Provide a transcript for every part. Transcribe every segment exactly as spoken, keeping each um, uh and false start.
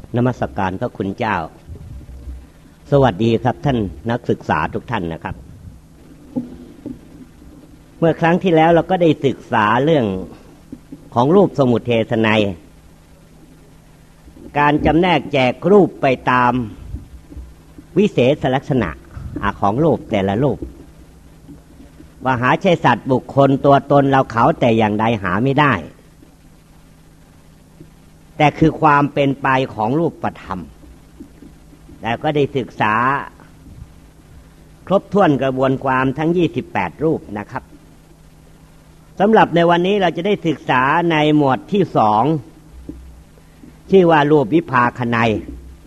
นมัสการพระคุณเจ้าสวัสดีครับท่านนักศึกษาทุกท่านนะครับเมื่อครั้งที่แล้วเราก็ได้ศึกษาเรื่องของรูปสมุทเทศนัยการจำแนกแจกรูปไปตามวิเศษลักษณะของรูปแต่ละรูปว่าหาใช่สัตว์บุคคลตัวตนเราเขาแต่อย่างใดหาไม่ได้แต่คือความเป็นไปของรูปธรรมแต่ก็ได้ศึกษาครบถ้วนกระบวนความทั้งยี่สิบแปดรูปนะครับสำหรับในวันนี้เราจะได้ศึกษาในหมวดที่สองชื่อว่ารูปวิภาคนัย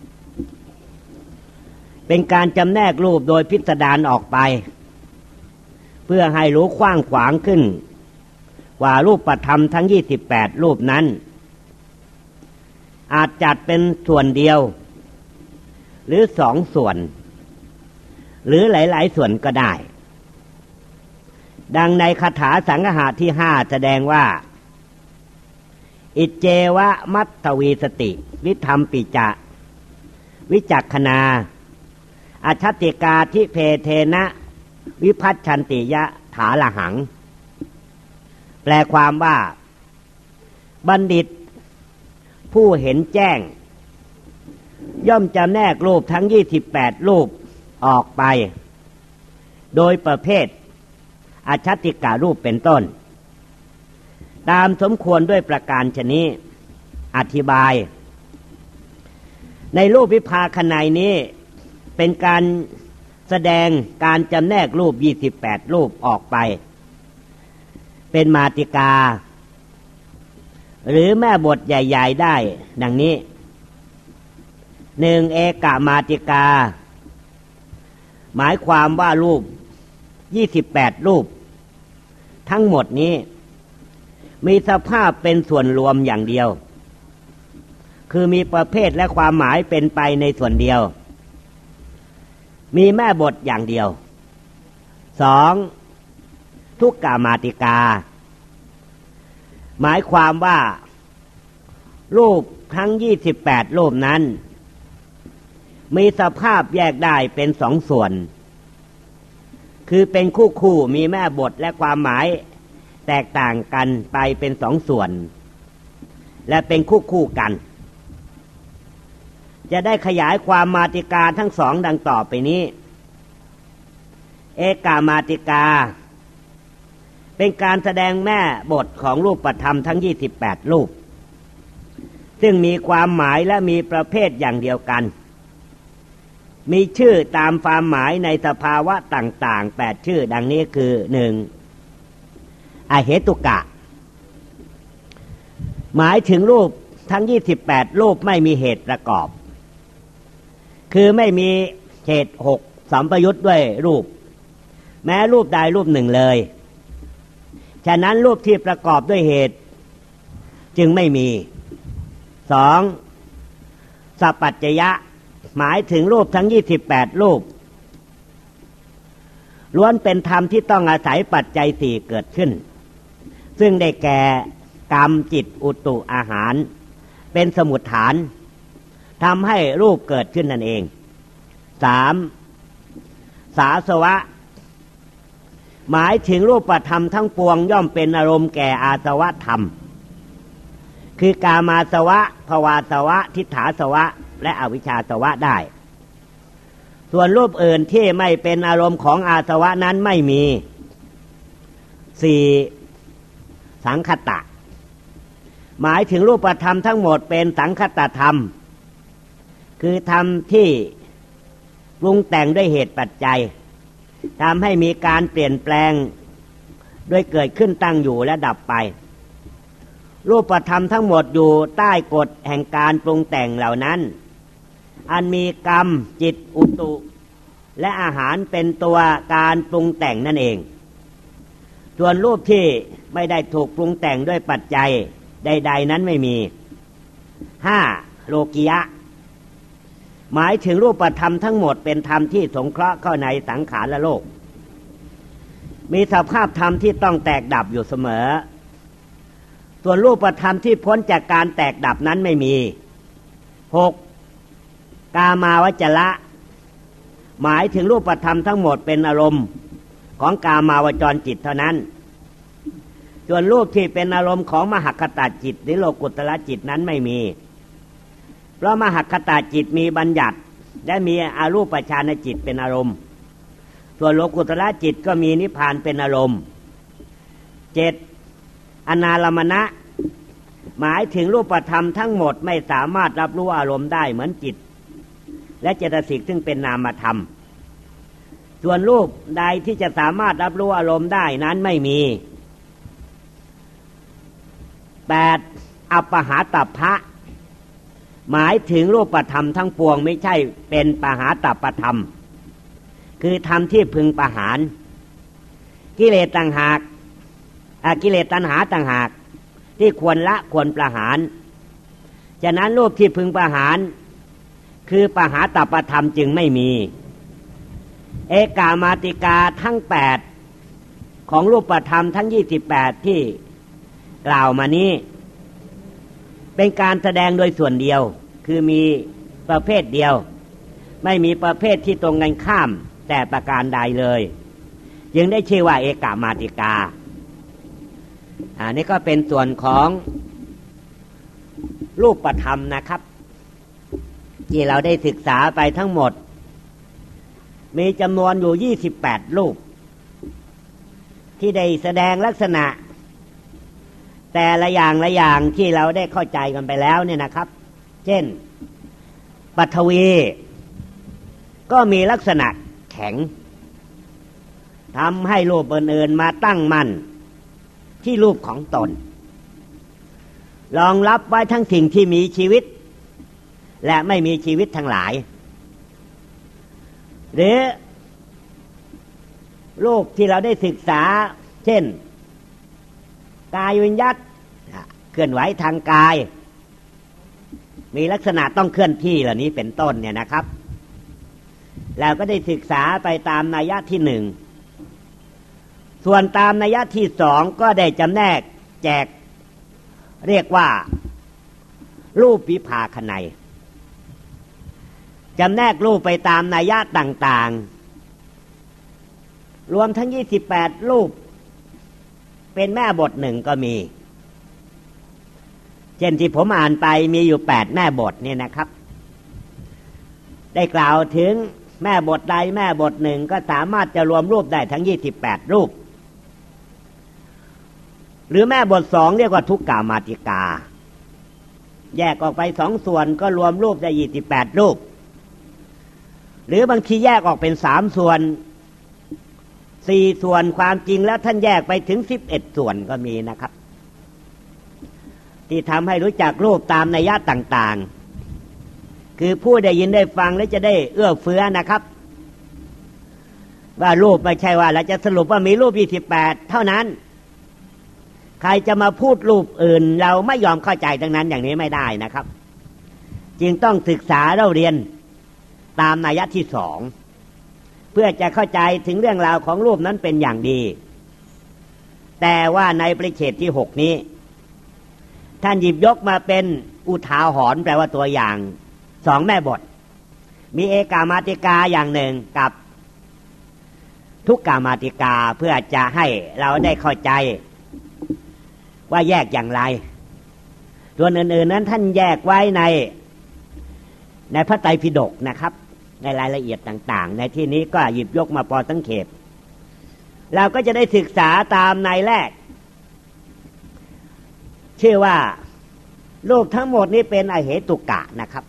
เป็นการจำแนกรูปโดยพิสดารออกไปเพื่อให้รู้กว้างขวางขึ้นว่ารูปธรรมทั้งยี่สิบแปดรูปนั้นอาจจัดเป็นส่วนเดียวหรือสองส่วนหรือหลายๆส่วนก็ได้ดังในคาถาสังฆะที่ห้าแสดงว่าอิเจวะมัตตวีสติวิธรรมปิจะวิจักขณาอชัตติกาทิเพเทนะวิพัชชันติยะถาละหังแปลความว่าบัณฑิตผู้เห็นแจ้งย่อมจำแนกรูปทั้งยี่สิบแปดรูปออกไปโดยประเภทอชัตติการูปเป็นต้นตามสมควรด้วยประการชนี้อธิบายในรูปวิภาคนัยนี้เป็นการแสดงการจำแนกรูปยี่สิบแปดรูปออกไปเป็นมาติกาหรือแม่บทใหญ่ๆได้ดังนี้หนึ่งเอกมาติกาหมายความว่ารูปยี่สิบแปดรูปทั้งหมดนี้มีสภาพเป็นส่วนรวมอย่างเดียวคือมีประเภทและความหมายเป็นไปในส่วนเดียวมีแม่บทอย่างเดียวสองทุกกามาติกาหมายความว่ารูปทั้งยี่สิบแปดรูปนั้นมีสภาพแยกได้เป็นสองส่วนคือเป็นคู่คู่มีแม่บทและความหมายแตกต่างกันไปเป็นสองส่วนและเป็นคู่คู่กันจะได้ขยายความมาติกาทั้งสองดังต่อไปนี้เอกามาติกาเป็นการแสดงแม่บทของรูปธรรมทั้งยี่สิบแปดรูปซึ่งมีความหมายและมีประเภทอย่างเดียวกันมีชื่อตามความหมายในสภาวะต่างๆแปดชื่อดังนี้คือหนึ่งอเหตุกะหมายถึงรูปทั้งยี่สิบแปดรูปไม่มีเหตุประกอบคือไม่มีเหตุหกสัมปยุตด้วยรูปแม้รูปใดรูปหนึ่งเลยฉะนั้นรูปที่ประกอบด้วยเหตุจึงไม่มีสองสัพพัจจยะหมายถึงรูปทั้งยี่สิบแปดรูปล้วนเป็นธรรมที่ต้องอาศัยปัจจัยสี่เกิดขึ้นซึ่งได้แก่กรรมจิตอุตุอาหารเป็นสมุฏฐานทำให้รูปเกิดขึ้นนั่นเองสามสาสวะหมายถึงรูปธรรมทั้งปวงย่อมเป็นอารมณ์แก่อาสวะธรรมคือกามาสวะภวาสวะทิฏฐาสวะและอวิชชาสวะได้ส่วนรูปอื่นที่ไม่เป็นอารมณ์ของอาสวะนั้นไม่มีสี่สังคตะหมายถึงรูปธรรมทั้งหมดเป็นสังคตธรรมคือธรรมที่ปรุงแต่งด้วยเหตุปัจจัยทำให้มีการเปลี่ยนแปลงโดยเกิดขึ้นตั้งอยู่และดับไปรูปธรรมทั้งหมดอยู่ใต้กฎแห่งการปรุงแต่งเหล่านั้นอันมีกรรมจิตอุตุและอาหารเป็นตัวการปรุงแต่งนั่นเองส่วนรูปที่ไม่ได้ถูกปรุงแต่งด้วยปัจจัยใดๆนั้นไม่มีห้าโลกิยะหมายถึงรูปธรรมทั้งหมดเป็นธรรมที่สงเคราะห์เข้าในสังขารและโลกมีสภาพธรรมที่ต้องแตกดับอยู่เสมอส่วนรูปธรรมที่พ้นจากการแตกดับนั้นไม่มีหกกามาวจระหมายถึงรูปธรรมทั้งหมดเป็นอารมณ์ของกามาวจรจิตเท่านั้นส่วนรูปที่เป็นอารมณ์ของมหคตจิตหรือโลกุตระจิตนั้นไม่มีเพราะมหคตจิตมีบัญญัติและมีอารูปฌานจิตเป็นอารมณ์ส่วนโลกุตระจิตก็มีนิพพานเป็นอารมณ์เจ็ดอนาลมณะหมายถึงรูปธรรมทั้งหมดไม่สามารถรับรู้อารมณ์ได้เหมือนจิตและเจตสิกซึ่งเป็นนามธรรมส่วนรูปใดที่จะสามารถรับรู้อารมณ์ได้นั้นไม่มีแปดอัปปหาตัพพะหมายถึงรูปธรรมทั้งปวงไม่ใช่เป็นปหาตัพพธรรมคือธรรมที่พึงประหารกิเลสต่างหากกิเลสตัณหาต่างหากที่ควรละควรประหารฉะนั้นรูปที่พึงประหารคือปหาตัพพธรรมจึงไม่มีเอกามาติกาทั้งแปดของรูปธรรมทั้งยี่สิบแปดที่กล่าวมานี้เป็นการแสดงโดยส่วนเดียวคือมีประเภทเดียวไม่มีประเภทที่ตรงกันข้ามแต่ประการใดเลยจึงได้ชื่อว่าเอกามาติกาอันนี้ก็เป็นส่วนของรูปธรรมนะครับที่เราได้ศึกษาไปทั้งหมดมีจำนวนอยู่ยี่สิบแปดรูปที่ได้แสดงลักษณะแต่ละอย่างละอย่างที่เราได้เข้าใจกันไปแล้วเนี่ยนะครับเช่นปฐวีก็มีลักษณะแข็งทำให้รูปอื่นๆมาตั้งมั่นที่รูปของตนรองรับไว้ทั้งสิ่งที่มีชีวิตและไม่มีชีวิตทั้งหลายหรือรูปที่เราได้ศึกษาเช่นกายวิญญัตเคลื่อนไหวทางกายมีลักษณะต้องเคลื่อนที่เหล่านี้เป็นต้นเนี่ยนะครับแล้วก็ได้ศึกษาไปตามนัยยะที่หนึ่งส่วนตามนัยยะที่สองก็ได้จำแนกแจกเรียกว่ารูปวิภาคนัยจำแนกรูปไปตามนัยยะต่างๆรวมทั้งยี่สิบแปดรูปเป็นแม่บทหนึ่งก็มีเช่นที่ผมอ่านไปมีอยู่แปดแม่บทเนี่ยนะครับได้กล่าวถึงแม่บทใดแม่บทหนึ่งก็สามารถจะรวมรูปได้ทั้งยี่สิบแปดรูปหรือแม่บทสองเรียกว่าทุกกามาติกาแยกออกไปสองส่วนก็รวมรูปได้ยี่สิบแปดรูปหรือบางทีแยกออกเป็นสามส่วนสี่ส่วนความจริงแล้วท่านแยกไปถึงสิบเอ็ดส่วนก็มีนะครับที่ทำให้รู้จักรูปตามนัยยะต่างๆคือผู้ได้ยินได้ฟังแล้วจะได้เอื้อเฟื้อนะครับว่ารูปไม่ใช่ว่าเราจะสรุปว่ามีรูปยี่สิบแปดเท่านั้นใครจะมาพูดรูปอื่นเราไม่ยอมเข้าใจทั้งนั้นอย่างนี้ไม่ได้นะครับจึงต้องศึกษาเราเรียนตามนัยยะที่สองเพื่อจะเข้าใจถึงเรื่องราวของรูปนั้นเป็นอย่างดีแต่ว่าในปริเฉดที่หกนี้ท่านหยิบยกมาเป็นอุทาหรณ์แปลว่าตัวอย่างสองแม่บทมีเอกามาติกาอย่างหนึ่งกับทุกกามาติกาเพื่อจะให้เราได้เข้าใจว่าแยกอย่างไรส่วนอื่นๆนั้นท่านแยกไว้ในในพระไตรปิฎกนะครับในรายละเอียดต่างๆในที่นี้ก็หยิบยกมาพอสังเขปเราก็จะได้ศึกษาตามในแรกชื่อว่ารูปทั้งหมดนี้เป็นอเหตุกะนะครับ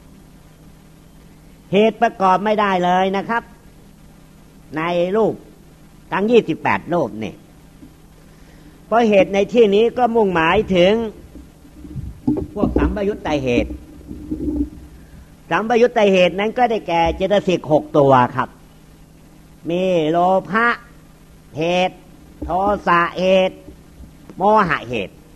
เหตุประกอบไม่ได้เลยนะครับในรูปทั้งยี่สิบแปดรูปนี่เพราะเหตุในที่นี้ก็มุ่งหมายถึงพวกสัมปยุตตเหตุสัมปยุตตเหตุนั้นก็ได้แก่เจตสิกหกตัวครับมีโลภะเหตุโทสะเหตุโมหะเหตุ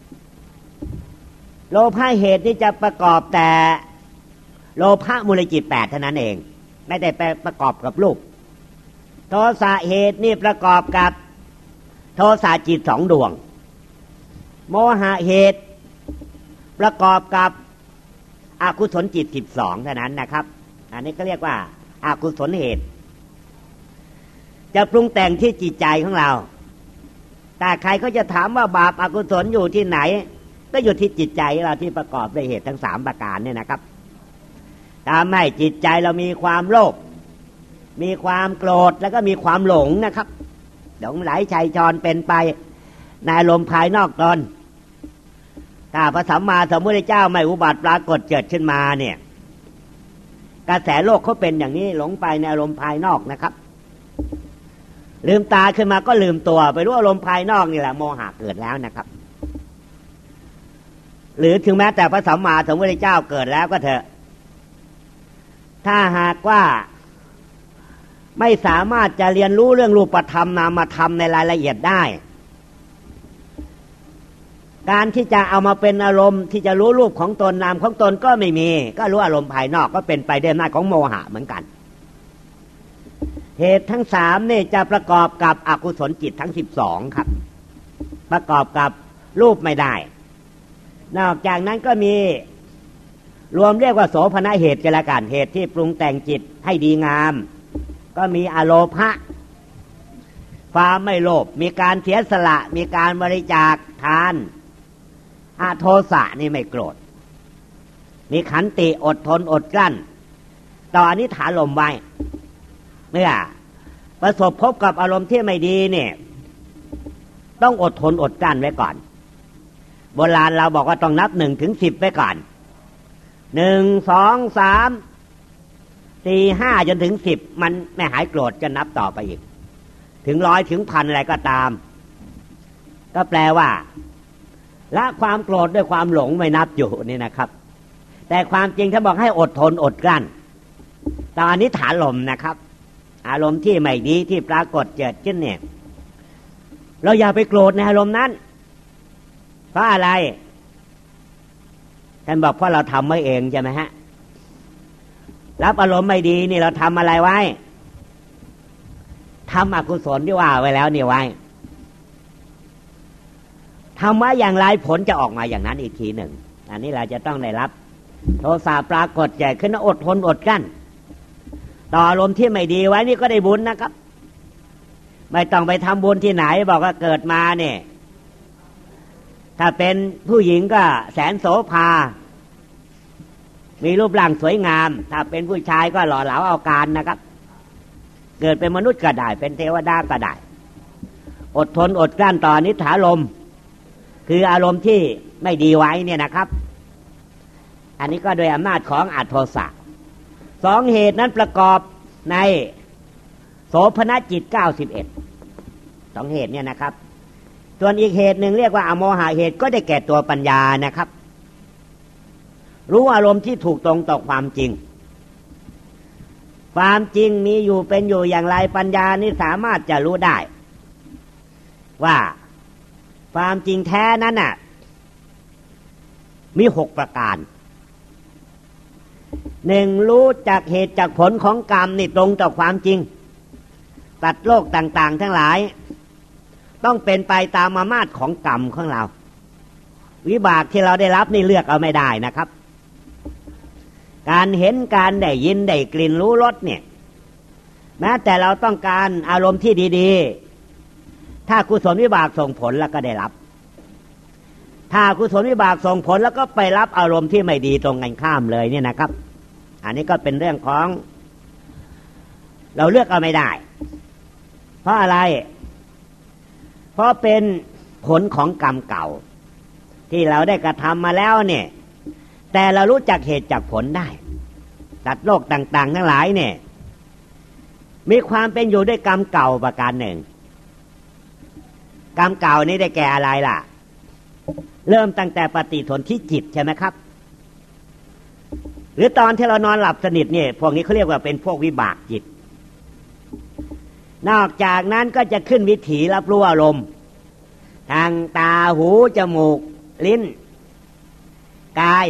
โลภะเหตุนี่จะประกอบแต่โลภะมูลจิตแปดเท่านั้นเองไม่ได้ไปประกอบกับรูปโทสะเหตุนี่ประกอบกับโทสะจิตสองดวงโมหะเหตุประกอบกับอกุศลจิตสิบสองเท่านั้นนะครับอันนี้ก็เรียกว่าอากุศลเหตุจะปรุงแต่งที่จิตใจของเราแต่ใครก็จะถามว่าบาปอกุศลอยู่ที่ไหนก็อยู่ที่จิตใจเราที่ประกอบด้วยเหตุทั้งสามประการเนี่ยนะครับทำให้จิตใจเรามีความโลภมีความโกรธแล้วก็มีความหลงนะครับหลงไหลชัยชอนเป็นไปในอารมณ์ภายนอกตนถ้าพระสัมมาสัมพุทธเจ้าไม่อุบัติปรากฏเกิดขึ้นมาเนี่ยกระแสโลกเขาเป็นอย่างนี้หลงไปในอารมณ์ภายนอกนะครับลืมตาขึ้นมาก็ลืมตัวไปรู้อารมณ์ภายนอกนี่แหละโมหะเกิดแล้วนะครับหรือถึงแม้แต่พระสัมมาสัมพุทธเจ้าเกิดแล้วก็เถอะถ้าหากว่าไม่สามารถจะเรียนรู้เรื่องรูปธรรมนามธรรมในรายละเอียดได้การที่จะเอามาเป็นอารมณ์ที่จะรู้รูปของตนนามของตนก็ไม่มีก็รู้อารมณ์ภายนอกก็เป็นไปด้วยอำนาจของโมหะเหมือนกันเหตุทั้งสามนี่จะประกอบกับอกุศลจิตทั้งสิบสองครับประกอบกับรูปไม่ได้นอกจากนั้นก็มีรวมเรียกว่าโสภณเหตุกันละกันเหตุที่ปรุงแต่งจิตให้ดีงามก็มีอโลภะความไม่โลภมีการเสียสละมีการบริจาคทานอโทสะนี่ไม่โกรธมีขันติอดทนอดกลั้นต่ออนิถาลมไว้เมื่อประสบพบกับอารมณ์ที่ไม่ดีเนี่ยต้องอดทนอดกลั้นไว้ก่อนโบราณเราบอกว่าต้องนับหนึ่งถึงสิบไว้ก่อนหนึ่งสองสามสี่ห้าจนถึงสิบมันไม่หายโกรธจะนับต่อไปอีกถึงร้อยถึงพันอะไรก็ตามก็แปลว่าละความโกรธด้วยความหลงไม่นับอยู่นี่นะครับแต่ความจริงถ้าบอกให้อดทนอดกลั้นตอนนี้ฐานลมนะครับอารมณ์ที่ไม่ดีที่ปรากฏเกิดขึ้นเนี่ยเราอย่าไปโกรธในอารมณ์นั้นเพราะอะไรท่านบอกเพราะเราทำไว้เองใช่ไหมฮะรับอารมณ์ไม่ดีนี่เราทำอะไรไว้ทำอกุศลที่ว่าไว้แล้วนี่ไว้ทำว่าอย่างไรผลจะออกมาอย่างนั้นอีกทีหนึ่งอันนี้เราจะต้องได้รับโทสะปรากฏใหญ่ขึ้นอดทนอดกลั้นต่ออารมณ์ที่ไม่ดีไว้นี่ก็ได้บุญนะครับไม่ต้องไปทำบุญที่ไหนบอกว่าเกิดมาเนี่ยถ้าเป็นผู้หญิงก็แสนโสภามีรูปร่างสวยงามถ้าเป็นผู้ชายก็หล่อเหลาเอาการนะครับเกิดเป็นมนุษย์ก็ได้เป็นเทวดาก็ได้อดทนอดกลั้นต่อนิถาลมคืออารมณ์ที่ไม่ดีไว้เนี่ยนะครับอันนี้ก็โดยอำนาจของอโทสะสองเหตุนั้นประกอบในโสภณจิตเก้าสิบเอ็ดสองเหตุเนี่ยนะครับส่วนอีกเหตุหนึ่งเรียกว่าอโมหะเหตุก็ได้แก่ตัวปัญญานะครับรู้อารมณ์ที่ถูกตรงต่อความจริงความจริงมีอยู่เป็นอยู่อย่างไรปัญญานี่สามารถจะรู้ได้ว่าความจริงแท้นั้นน่ะมีหกประการหนึ่งรู้จากเหตุจากผลของกรรมนี่ตรงต่อความจริงตัดโลกต่างๆทั้งหลายต้องเป็นไปตามอำนาจของกรรมของเราวิบากที่เราได้รับนี่เลือกเอาไม่ได้นะครับการเห็นการได้ยินได้กลิ่นรู้รสเนี่ยแม้แต่เราต้องการอารมณ์ที่ดีๆถ้ากุศลวิบากส่งผลแล้วก็ได้รับถ้ากุศลวิบากส่งผลแล้วก็ไปรับอารมณ์ที่ไม่ดีตรงกันข้ามเลยเนี่ยนะครับอันนี้ก็เป็นเรื่องของเราเลือกเอาไม่ได้เพราะอะไรเพราะเป็นผลของกรรมเก่าที่เราได้กระทำมาแล้วเนี่ยแต่เรารู้จักเหตุจากผลได้ตัดโลกต่างๆทั้งหลายเนี่ยมีความเป็นอยู่ด้วยกรรมเก่าประการหนึ่งกรรมเก่านี้ได้แก่อะไรล่ะเริ่มตั้งแต่ปฏิสนธิจิตใช่ไหมครับหรือตอนที่เรานอนหลับสนิทเนี่ยพวกนี้เขาเรียกว่าเป็นพวกวิบากจิตนอกจากนั้นก็จะขึ้นวิถีรับรู้อารมณ์ทางตาหูจมูกลิ้นกาย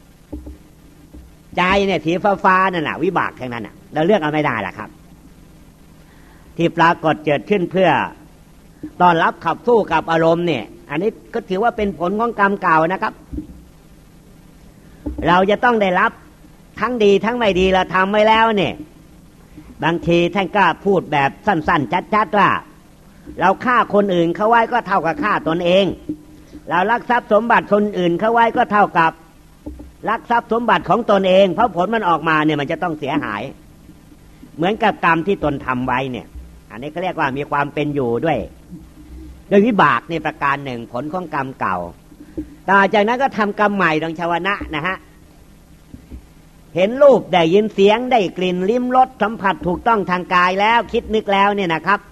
ใจเนี่ยสีฟ้าๆนั่นน่ะวิบากทั้งนั้นน่ะเราเลือกเอาไม่ได้ล่ะครับที่ปรากฏเกิดขึ้นเพื่อต้อนรับขับสู้กับอารมณ์เนี่ยอันนี้ก็ถือว่าเป็นผลของกรรมเก่านะครับเราจะต้องได้รับทั้งดีทั้งไม่ดีเราทำไว้แล้วเนี่ยบางทีท่านก็พูดแบบสั้นๆชัดๆว่าเราฆ่าคนอื่นเขาไว้ก็เท่ากับฆ่าตนเองเราลักทรัพย์สมบัติคนอื่นเขาไว้ก็เท่ากับลักทรัพย์สมบัติของตนเองเพราะผลมันออกมาเนี่ยมันจะต้องเสียหายเหมือนกับกรรมที่ตนทำไว้เนี่ยอันนี้เขาเรียกว่ามีความเป็นอยู่ด้วยโดยวิบากในประการหนึ่งผลของกรรมเก่าต่อจากนั้นก็ทำกรรมใหม่ดังชาวนะนะฮะเห็นรูปได้ยินเสียงได้กลิ่นลิ้มรสสัมผัสถูกต้องทางกายแล้วคิดนึกแล้วเนี่ยนะครับ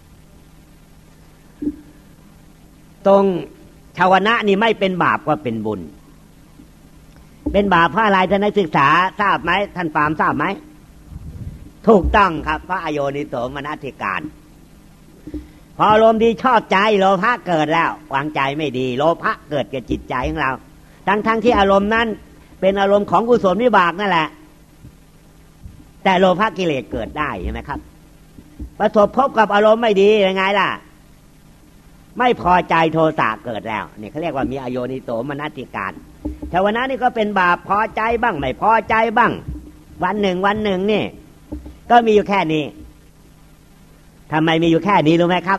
ตรงชาวนะนี่ไม่เป็นบาปก็เป็นบุญเป็นบาปเพราะอะไรท่านนักศึกษาทราบไหมท่านฟาร์มทราบไหมถูกต้องครับเพราะอโยนิโสมนสิการพออารมณ์ดีชอบใจโลภะเกิดแล้ววางใจไม่ดีโลภะเกิดกับจิตใจของเราทั้งๆ ท, ที่อารมณ์นั้นเป็นอารมณ์ของกุศลวิบากนั่นแหละแต่โลภะกิเลสเกิดได้ใช่ไหมครับประสบพบกับอารมณ์ไม่ดียังไงล่ะไม่พอใจโทสะเกิดแล้วนี่เขาเรียกว่ามีอโยนิโสมนสิการชาวนะนี่ก็เป็นบาปพอใจบ้างไม่พอใจบ้างวันหนึ่งวันหนึ่งนี่ก็มีอยู่แค่นี้ทำไมมีอยู่แค่นี้รู้ไหมครับ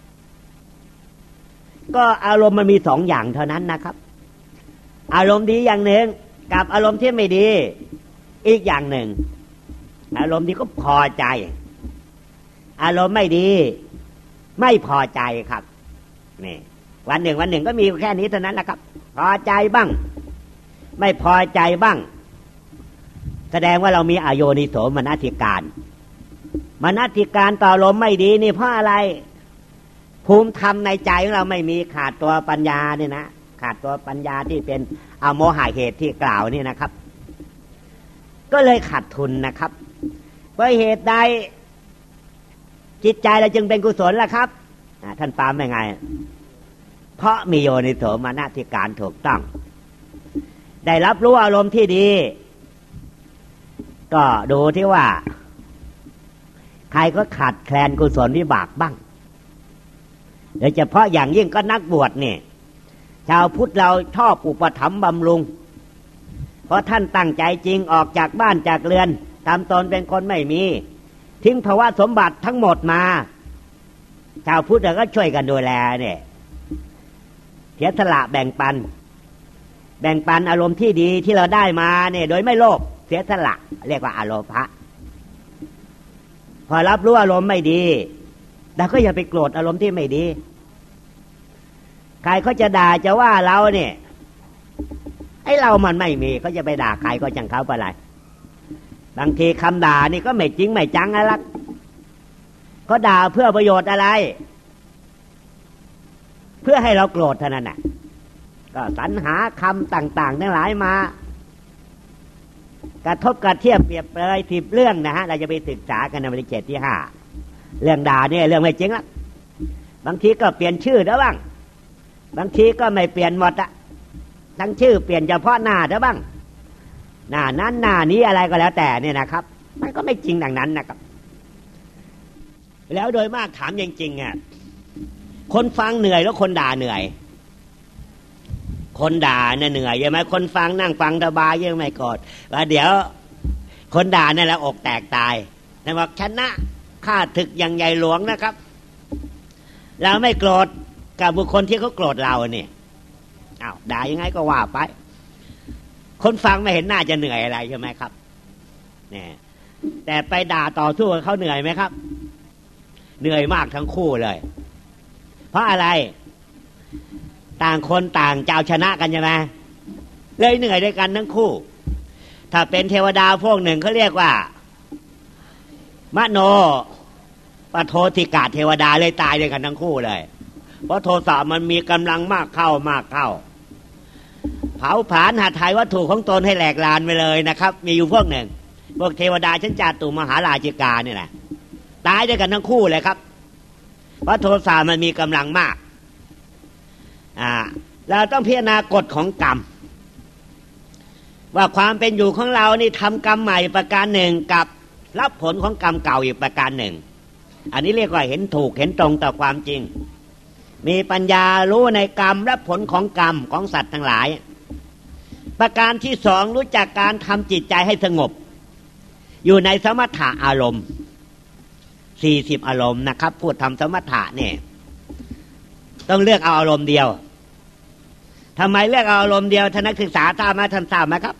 ก็อารมณ์มันมีสองอย่างเท่านั้นนะครับอารมณ์ดีอย่างหนึ่งกับอารมณ์ที่ไม่ดีอีกอย่างหนึ่งอารมณ์ดีก็พอใจอารมณ์ไม่ดีไม่พอใจครับนี่วันหนึ่งวันหนึ่งก็มีแค่นี้เท่านั้นแหละครับพอใจบ้างไม่พอใจบ้างแสดงว่าเรามีอโยนิโสมนสิการมนสิการต่ออารมณ์ไม่ดีนี่เพราะอะไรภูมิธรรมในใจของเราไม่มีขาดตัวปัญญาเนี่ยนะขาดตัวปัญญาที่เป็นอโมหะเหตุที่กล่าวนี่นะครับก็เลยขาดทุนนะครับเพราะเหตุใดจิตใจเราจึงเป็นกุศลล่ะครับท่านปามยังไงเพราะมีโยนิโสมนสิการถูกต้องได้รับรู้อารมณ์ที่ดีก็ดูที่ว่าใครก็ขาดแคลนกุศลวิบากบ้างโดยเฉพาะอย่างยิ่งก็นักบวชเนี่ยชาวพุทธเราชอบอุปถัมภ์บำรุงเพราะท่านตั้งใจจริงออกจากบ้านจากเรือนทำตนเป็นคนไม่มีทิ้งภาวะสมบัติทั้งหมดมาชาวพุทธเราก็ช่วยกันดูแลเนี่ยเสียสละแบ่งปันแบ่งปันอารมณ์ที่ดีที่เราได้มาเนี่ยโดยไม่โลภเสียสละเรียกว่าอโลภะพอรับรู้อารมณ์ไม่ดีเราก็อย่าไปโกรธอารมณ์ที่ไม่ดีใครเขาจะด่าจะว่าเราเนี่ยไอ้เรามันไม่มีเขาจะไปด่าใครก็จังเขาไปไรบางทีคำด่านี่ก็ไม่จริงไม่จังอะไรลักเขาด่าเพื่อประโยชน์อะไรเพื่อให้เราโกรธเท่านั้นน่ะก็สรรหาคำต่างๆทั้งหลายมากระทบกระเทียบเปรียบเปรยสิบเรื่องนะฮะเราจะไปศึกษากันในบริเจตที่ห้าเรื่องด่าเนี่ยเรื่องไม่จริงละบางทีก็เปลี่ยนชื่อเด้อบ้างบางทีก็ไม่เปลี่ยนหมดอะทั้งชื่อเปลี่ยนเฉพาะหน้าเด้อบ้างหน้านั้นหน้านี้อะไรก็แล้วแต่เนี่ยนะครับมันก็ไม่จริงดังนั้นนะครับแล้วโดยมากถามจริงๆอ่ะคนฟังเหนื่อยแล้วคนด่าเหนื่อยคนด่าเนี่ยเหนื่อยใช่ไหมคนฟังนั่งฟังสบายยังไม่โกรธว่าเดี๋ยวคนด่าเนี่ยแหละอกแตกตายแต่บอกชนะข้าศึกอย่างใหญ่หลวงนะครับเราไม่โกรธกับบุคคลที่เขาโกรธเราเนี่ยอ้าวด่ายังไงก็ว่าไปคนฟังไม่เห็นหน้าจะเหนื่อยอะไรใช่ไหมครับเนี่ยแต่ไปด่าต่อสู้กับเขาเหนื่อยไหมครับเหนื่อยมากทั้งคู่เลยเพราะอะไรต่างคนต่างจะเอาชนะกันใช่ไหมเลยเหนื่อยด้วยกันทั้งคู่ถ้าเป็นเทวดาพวกหนึ่งเขาเรียกว่ามโนปโทธิกาเทวดาเลยตายด้วยกันทั้งคู่เลยเพราะโทสะมันมีกำลังมากเข้ามากเข้าเผาผลาญหาไทยวัตถุของตนให้แหลกลานไปเลยนะครับมีอยู่พวกหนึ่งพวกเทวดาชั้นจาตุมหาราชิกาเนี่ยแหละตายด้วยกันทั้งคู่เลยครับเพราะโทสะมันมีกำลังมากอ่าเราต้องพิจารณากฎของกรรมว่าความเป็นอยู่ของเรานี่ทำกรรมใหม่ประการหนึ่งกับรับผลของกรรมเก่าอีกประการหนึ่งอันนี้เรียกว่าเห็นถูกเห็นตรงต่อความจริงมีปัญญารู้ในกรรมและผลของกรรมของสัตว์ทั้งหลายประการที่สองรู้จักการทำจิตใจให้สงบอยู่ในสมถะอารมณ์สี่สิบอารมณ์นะครับพูดทำสมถะเนี่ยต้องเลือกเอาอารมณ์เดียวทำไมเลือกเอาอารมณ์เดียวท่านนักศึกษาทราบไหมท่านทราบไหมครับ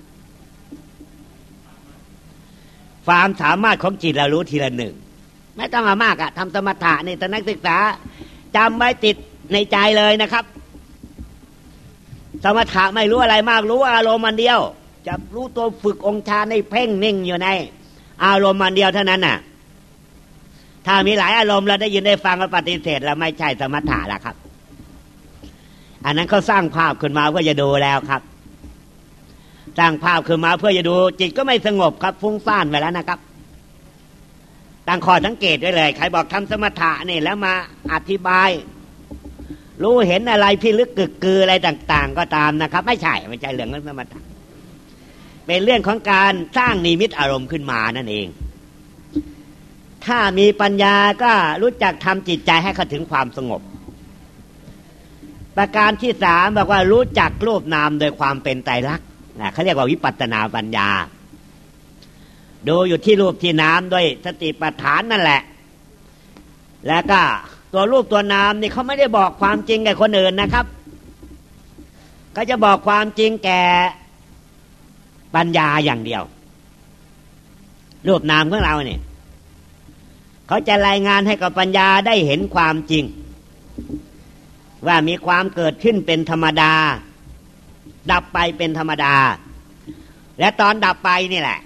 ความสามารถของจิตเรารู้ทีละหนึ่งไม่ต้องมามากอะทำสมถะนี่ท่านนักศึกษาจำไว้ติดในใจเลยนะครับสมถะไม่รู้อะไรมากรู้อารมณ์มันเดียวจะรู้ตัวฝึกองค์ฌานในเพ่งนิ่งอยู่ในอารมณ์มันเดียวเท่านั้นน่ะถ้ามีหลายอารมณ์เราได้ยินได้ฟังแล้วปฏิเสธแล้วไม่ใช่สมถะละครับอันนั้นเขาสร้างภาพขึ้นมาเพื่อจะดูแล้วครับสร้างภาพขึ้นมาเพื่อจะดูจิตก็ไม่สงบครับฟุ้งซ่านไปแล้วนะครับตั้งข้อสังเกตไว้เลยใครบอกทำสมถะนี่แล้วมาอธิบายรู้เห็นอะไรพิลึกกึกกืออะไรต่างๆก็ตามนะครับไม่ใช่ไม่ใช่เรื่องสมถะเป็นเรื่องของการสร้างนิมิตอารมณ์ขึ้นมานั่นเองถ้ามีปัญญาก็รู้จักทำจิตใจให้เข้าถึงความสงบประการที่สามบอกว่ารู้จักรูปนามโดยความเป็นไตรลักษณ์นะเขาเรียกว่าวิปัสสนาปัญญาดูอยู่ที่รูปที่นามด้วยสติปัฏฐานนั่นแหละแล้วก็ตัวรูปตัวนามนี่เขาไม่ได้บอกความจริงแก่คนอื่นนะครับเขาจะบอกความจริงแก่ปัญญาอย่างเดียวรูปนามของเราเนี่ยเขาจะรายงานให้กับปัญญาได้เห็นความจริงว่ามีความเกิดขึ้นเป็นธรรมดาดับไปเป็นธรรมดาและตอนดับไปนี่แหละ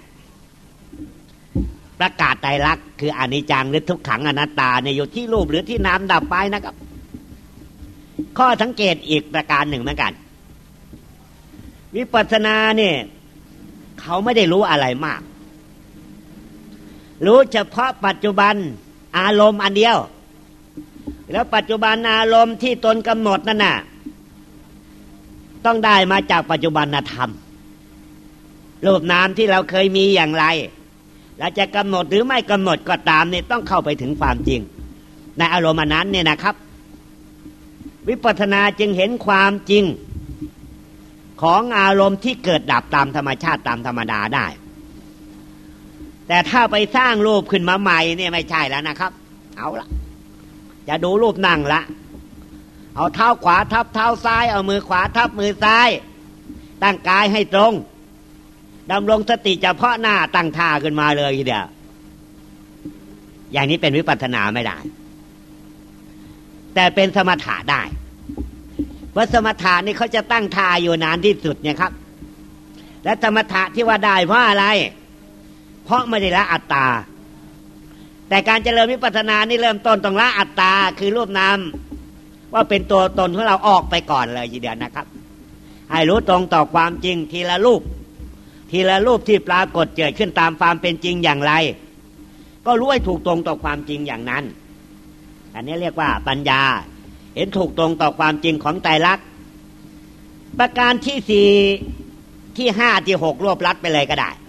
ประกาศไตรลักษณ์คืออนิจจังหรือทุกขังอนัตตาเนี่ยอยู่ที่รูปหรือที่นามดับไปนะครับข้อสังเกตอีกประการหนึ่งเหมือนกันวิปัสสนาเนี่ยเขาไม่ได้รู้อะไรมากรู้เฉพาะปัจจุบันอารมณ์อันเดียวแล้วปัจจุบันอารมณ์ที่ตนกำหนดนั่นน่ะต้องได้มาจากปัจจุบันธรรมรูปนามที่เราเคยมีอย่างไรเราจะกำหนดหรือไม่กำหนดก็ตามเนี่ยต้องเข้าไปถึงความจริงในอารมณ์นั้นเนี่ยนะครับวิปัสสนาจึงเห็นความจริงของอารมณ์ที่เกิดดับตามธรรมชาติตามธรรมดาได้แต่ถ้าไปสร้างรูปขึ้นมาใหม่เนี่ยไม่ใช่แล้วนะครับเอาละจะดูรูปนั่งละเอาเท้าขวาทับเท้าซ้ายเอามือขวาทับมือซ้ายตั้งกายให้ตรงดำรงสติเฉพาะหน้าตั้งท่าขึ้นมาเลยทีเดียวอย่างนี้เป็นวิปัสสนาไม่ได้แต่เป็นสมถะได้เพราะสมถะนี่เขาจะตั้งท่าอยู่นานที่สุดเนี่ยครับและสมถะที่ว่าได้เพราะอะไรเพราะไม่ได้ละอัตตาแต่การเจริญวิปัสสนานี่เริ่มต้นต้องละอัตตาคือรูปนามว่าเป็นตัวตนของเราออกไปก่อนเลยทีเดียวนะครับให้รู้ตรงต่อความจริงทีละรูปทีละรูปที่ปรากฏเกิดขึ้นตามความเป็นจริงอย่างไรก็รู้ให้ถูกตรงต่อความจริงอย่างนั้นอันนี้เรียกว่าปัญญาเห็นถูกตรงต่อความจริงของไตรลักษณ์ประการที่สี่ที่ห้าที่หกรวบลัดไปเลยก็ได้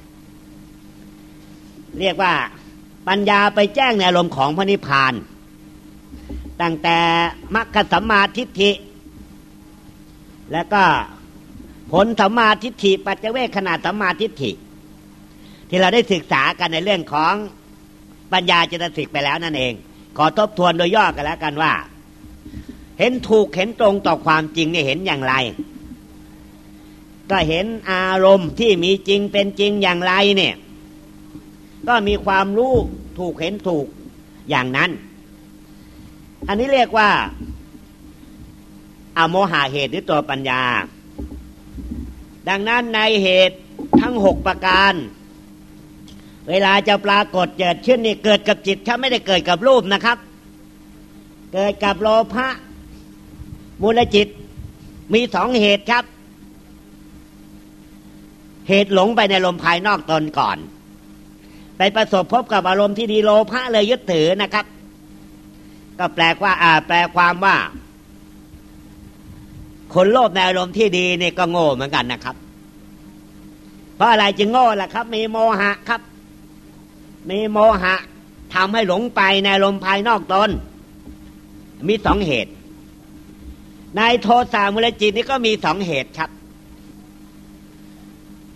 เรียกว่าปัญญาไปแจ้งในอารมณ์ของพระนิพพานตั้งแต่มรรคสัมมาทิฏฐิแล้วก็ผลสัมมาทิฏฐิปัจเจเวคขณะสัมมาทิฏฐิที่เราได้ศึกษากันในเรื่องของปัญญาเจตสิกไปแล้วนั่นเองขอทบทวนโดยย่อกันแล้วกันว่าเห็นถูกเห็นตรงต่อความจริงนี่เห็นอย่างไรก็เห็นอารมณ์ที่มีจริงเป็นจริงอย่างไรเนี่ยก็มีความรู้ถูกเห็นถูกอย่างนั้นอันนี้เรียกว่าอโมหะเหตุหรือตัวปัญญาดังนั้นในเหตุทั้งหกประการเวลาจะปรากฏเกิดขึ้นนี่เกิดกับจิตถ้าไม่ได้เกิดกับรูปนะครับเกิดกับโลภะมูลจิตมีสองเหตุครับเหตุหลงไปในลมภายนอกตนก่อนไปประสบพบกับอารมณ์ที่ดีโลภะเลยยึดถือนะครับก็แปลว่าอ่าแปลความว่าคนโลภในอารมณ์ที่ดีนี่ก็โง่เหมือนกันนะครับเพราะอะไรจึงโง่ล่ะครับมีโมหะครับมีโมหะทำให้หลงไปในอารมณ์ภายนอกตนมีสองเหตุในโทสะมูลจิตนี่ก็มีสองเหตุครับ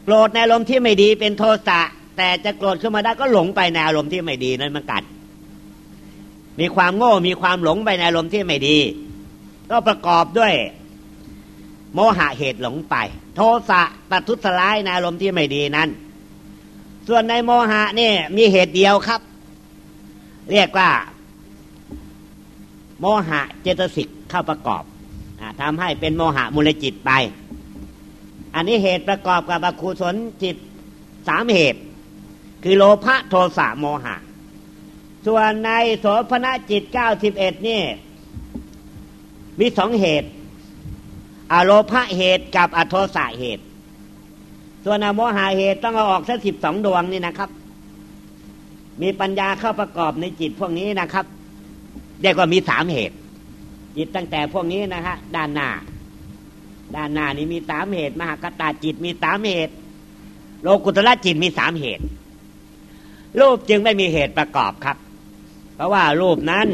โกรธในอารมณ์ที่ไม่ดีเป็นโทสะแต่จะโกรธขึ้นมาได้ก็หลงไปในอารมณ์ที่ไม่ดีนั่นเหมือนกันมีความโง่มีความหลงไปในอารมณ์ที่ไม่ดีก็ประกอบด้วยโมหะเหตุหลงไปโทสะประทุษร้ายในอารมณ์ที่ไม่ดีนั้นส่วนในโมหะนี่มีเหตุเดียวครับเรียกว่าโมหะเจตสิกเข้าประกอบทำให้เป็นโมหะมูลจิตไปอันนี้เหตุประกอบกับอกุศลจิตสามเหตุคือโลภะโทสะโมหะส่วนในโสภณจิตเก้าสิบเอ็ดนี่มีสองเหตุอโลภะเหตุกับอโทสะเหตุส่วนอโมหะเหตุต้องเอาออกสักสิบสองดวงนี่นะครับมีปัญญาเข้าประกอบในจิตพวกนี้นะครับเรียกว่ามีสามเหตุจิตตั้งแต่พวกนี้นะฮะด้านหน้าด้านหน้านี่มีสามเหตุมหคตาจิตมีสามเหตุโลกุตระจิตมีสามเหตุรูปจึงไม่มีเหตุประกอบครับเพราะว่ารูปนั้น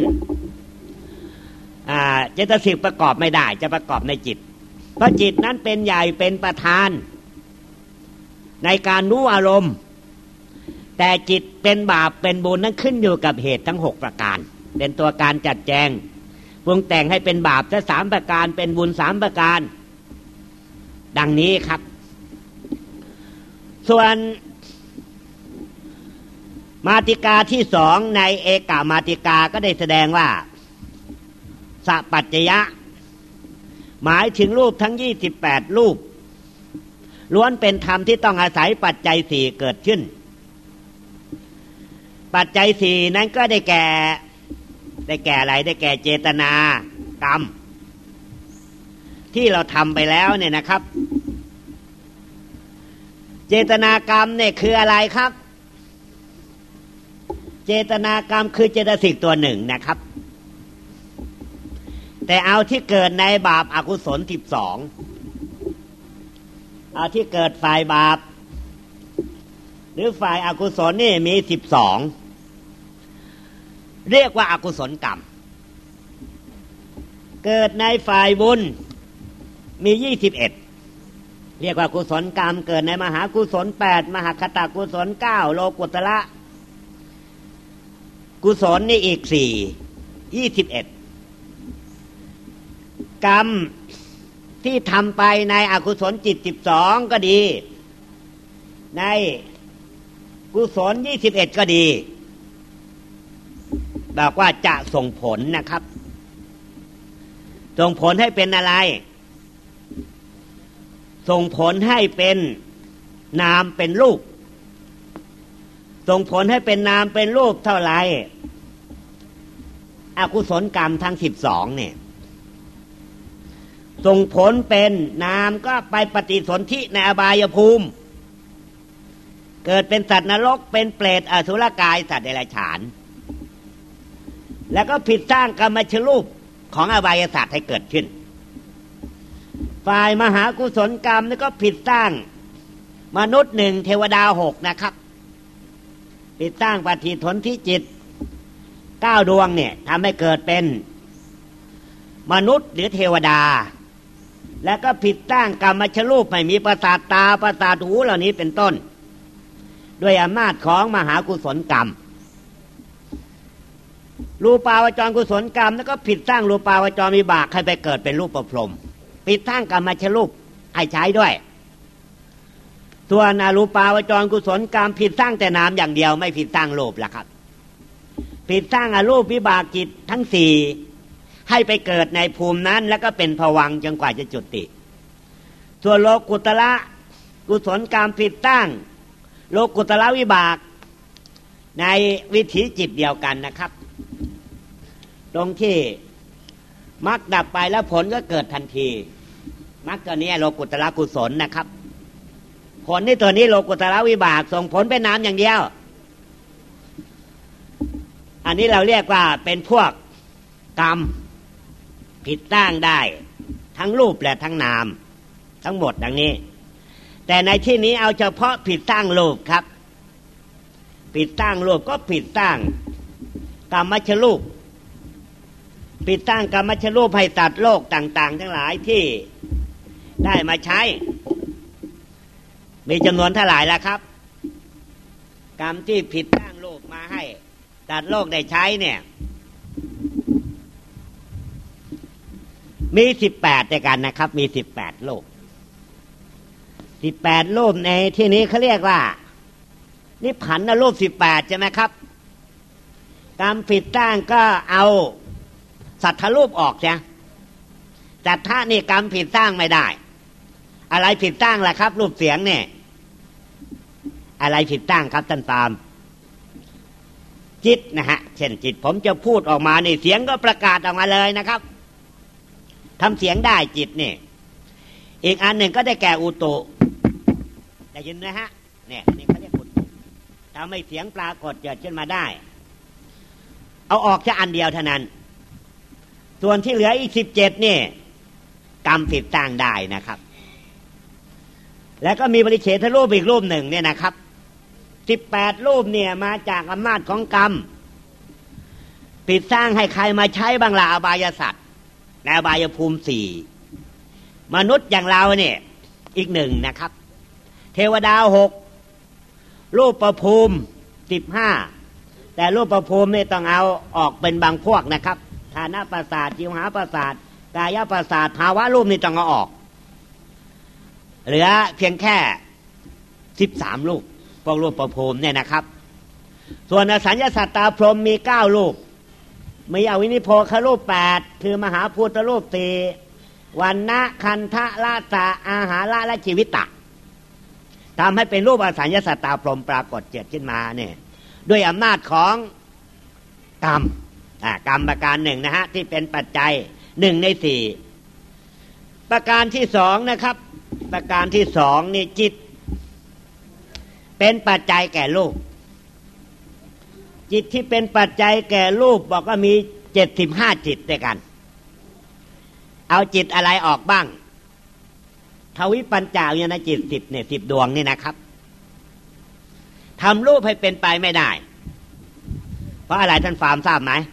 เจตสิกประกอบไม่ได้จะประกอบในจิตเพราะจิตนั้นเป็นใหญ่เป็นประธานในการรู้อารมณ์แต่จิตเป็นบาปเป็นบุญนั้นขึ้นอยู่กับเหตุทั้งหกประการเป็นตัวการจัดแจงปรุงแต่งให้เป็นบาปซะสามประการเป็นบุญสามประการดังนี้ครับส่วนมาติกาที่สองในเอกามาติกาก็ได้แสดงว่าสัพปัจจยะหมายถึงรูปทั้งยี่สิบแปดรูปล้วนเป็นธรรมที่ต้องอาศัยปัจจัยสี่เกิดขึ้นปัจจัยสี่นั้นก็ได้แก่ได้แก่อะไรได้แก่เจตนากรรมที่เราทำไปแล้วเนี่ยนะครับเจตนากรรมเนี่ยคืออะไรครับเจตนากรรมคือเจตสิกตัวหนึ่งนะครับแต่เอาที่เกิดในบาปอกุศลสิบสองเอาที่เกิดฝ่ายบาปหรือฝ่ายอกุศลนี่มีสิบสองเรียกว่าอกุศลกรรมเกิดในฝ่ายบุญมียี่สิบเอ็ดเรียกว่ากุศลกรรมเกิดในมหากุศลแปดมหคตกุศลเก้าโลกุตระกุศลนี่อีกสี่ยี่สิบเอ็ดกรรมที่ทำไปในอกุศลจิตสิบสองก็ดีในกุศลยี่สิบเอ็ดก็ดีบอกว่าจะส่งผลนะครับส่งผลให้เป็นอะไรส่งผลให้เป็นนามเป็นรูปส่งผลให้เป็นนามเป็นรูปเท่าไหร่อกุศลกรรมทั้งสิบสองเนี่ยส่งผลเป็นนามก็ไปปฏิสนธิในอบายภูมิเกิดเป็นสัตว์นรกเป็นเปรตอสุรกายสัตว์เดรัจฉานแล้วก็ผิดสร้างกรรมชรูปของอบายสัตว์ให้เกิดขึ้นฝ่ายมหากุศลกรรมนี่ก็ผิดสร้างมนุษย์หนึ่งเทวดาหกนะครับผิดสร้างปฏิสนธิจิตเก้าดวงเนี่ยทำให้เกิดเป็นมนุษย์หรือเทวดาแล้วก็ผิดสร้างกรรมชรูปไม่มีประสาทตาประสาทหูเหล่านี้เป็นต้นด้วยอำนาจของมหากุศลกรรมรูปาวจรกุศลกรรมแล้วก็ผิดสร้างรูปาวจรวิบากให้ไปเกิดเป็นรูปประพรหมผิดสร้างกรรมชรูปให้ใช้ด้วยส่วนอรูปาวจรกุศลกรรมผิดสร้างแต่นามอย่างเดียวไม่ผิดสร้างรูปล่ะครับผิดสร้างอรูปวิบากจิตทั้งสี่ให้ไปเกิดในภูมินั้นแล้วก็เป็นภวังค์จนกว่าจะจุติส่วนโลกุตระกุศลกรรมผิดสร้างโลกุตระวิบากในวิถีจิตเดียวกันนะครับตรงที่มรรคดับไปแล้วผลก็เกิดทันทีมรรคตัวนี้โลกุตระกุศลนะครับผลนี่ตัวนี้โลกุตระวิบากส่งผลเป็นนามอย่างเดียวอันนี้เราเรียกว่าเป็นพวกกรรมผิดสร้างได้ทั้งรูปและทั้งนามทั้งหมดดังนี้แต่ในที่นี้เอาเฉพาะผิดสร้างรูปครับผิดสร้างรูปก็ผิดสร้างกรรมชรูปผิดสร้างกรรมชรูปให้ตัดโลกต่างๆทั้งหลายที่ได้มาใช้มีจำนวนเท่าไหร่ละครับกรรมที่ผิดสร้างรูปมาให้ตัดโลกได้ใช้เนี่ยมีสิบแปดด้วยกันนะครับมีสิบแปดรูปสิบแปดรูปในที่นี้เขาเรียกว่านิพพานรูปสิบแปดใช่ไหมครับกรรมผิดสร้างก็เอาสัทธรูปออกใช่จัตถะนี่กรรมผิดสร้างไม่ได้อะไรผิดสร้างล่ะครับรูปเสียงเนี่ยอะไรผิดสร้างครับท่านตามจิตนะฮะเช่นจิตผมจะพูดออกมานี่เสียงก็ประกาศออกมาเลยนะครับทำเสียงได้จิตนี่อีกอันหนึ่งก็ได้แก่อุตุได้ยินนะฮะเนี่ยนี่เขาเรียกอุตุทำให้เสียงปรากฏเกิดขึ้นมาได้เอาออกแค่อันเดียวเท่านั้นส่วนที่เหลืออีกสิบเจ็ดนี่กรรมผิดสร้างได้นะครับแล้วก็มีปริเฉทรูปอีกรูปหนึ่งเนี่ยนะครับสิบแปดรูปเนี่ยมาจากอำนาจของกรรมผิดสร้างให้ใครมาใช้บางละอบายสัตว์ในอบายภูมิสี่มนุษย์อย่างเราเนี่ยอีกหนึ่งนะครับเทวดาหกรูปประภูมิสิบห้าแต่รูปประภูมิเนี่ยต้องเอาออกเป็นบางพวกนะครับฐานะประสาทจิวหาประสาทกายประสาทภาวะรูปนี่ต้องเอาออกเหลือเพียงแค่สิบสามรูปพวกรูปประภูมิเนี่ยนะครับส่วนอสัญญาสัตตาพรหมมีเก้ารูปมีอวินิโพครูปแปดคือมหาภูตรูปสี่วันนะคันทะละตะอาหาระและชีวิตะทำให้เป็นรูปอสัญญาสัตตาพรหมปรากฏเกิดขึ้นมาเนี่ยด้วยอำนาจของกรรมอ่ากรรมประการหนึ่งนะฮะที่เป็นปัจจัยหนึ่งในสี่ประการที่สองนะครับประการที่สองนี่จิตเป็นปัจจัยแก่รูปจิตที่เป็นปัจจัยแก่รูปบอกว่ามีเจ็ดสิบห้าจิตด้วยกันเอาจิตอะไรออกบ้างทวิปัญจายตนะจิตสิบเนี่ยสิบดวงนี่นะครับทำรูปให้เป็นไปไม่ได้เพราะอะไรท่านฟาร์มทราบไหม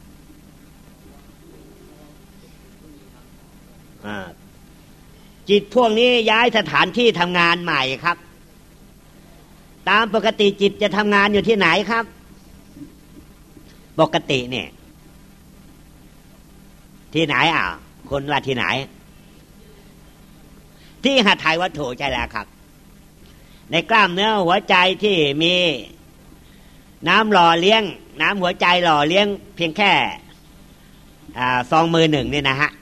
จิตพวกนี้ย้ายสถานที่ทำงานใหม่ครับตามปกติจิตจะทำงานอยู่ที่ไหนครับปกติเนี่ยที่ไหนอ่ะคนว่าที่ไหนที่หัตถ์วัตถุใช่แล้วครับในกล้ามเนื้อหัวใจที่มีน้ำหล่อเลี้ยงน้ำหัวใจหล่อเลี้ยงเพียงแค่ซองมือหนึ่งเนี่ยนะฮะ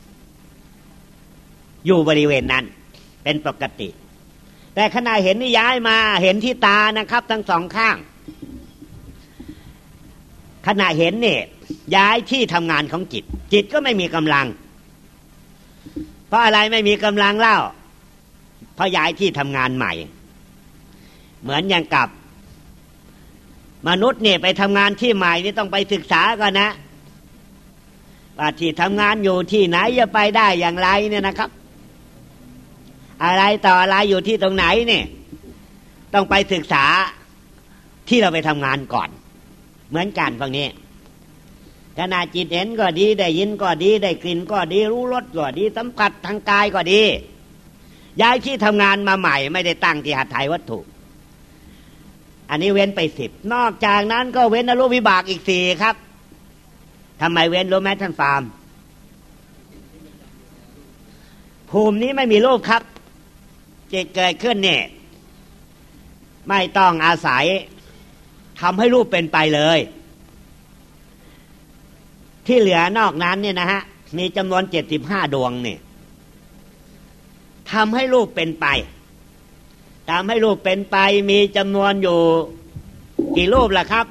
อยู่บริเวณนั้นเป็นปกติแต่ขณะเห็นนี่ย้ายมาเห็นที่ตานะครับทั้งสองข้างขณะเห็นเนี่ยย้ายที่ทำงานของจิตจิตก็ไม่มีกำลังเพราะอะไรไม่มีกำลังเล่าเพราะย้ายที่ทำงานใหม่เหมือนอย่างกับมนุษย์เนี่ยไปทำงานที่ใหม่นี่ต้องไปศึกษาก่อนนะว่าที่ทำงานอยู่ที่ไหนจะไปได้อย่างไรเนี่ยนะครับอะไรต่ออะไรอยู่ที่ตรงไหนเนี่ยต้องไปศึกษาที่เราไปทำงานก่อนเหมือนกันพวกนี้ขณะจิตเห็นก็ดีได้ยินก็ดีได้กลิ่นก็ดีรู้รสก็ดีสัมผัสทางกายก็ดีย้ายที่ทำงานมาใหม่ไม่ได้ตั้งที่หัตถ์วัตถุอันนี้เว้นไปสิบนอกจากนั้นก็เว้นอรูปวิบากอีกสี่ครับทำไมเว้นรู้ไหมท่านฟาร์มภูมินี้ไม่มีรูปครับจิตเกิดขึ้นเนี่ยไม่ต้องอาศัยทำให้รูปเป็นไปเลยที่เหลือนอกนั้นเนี่ยนะฮะมีจำนวนเจ็ดสิบห้าดวงเนี่ยทำให้รูปเป็นไปทำให้รูปเป็นไปมีจำนวนอยู่กี่รูปล่ะครับ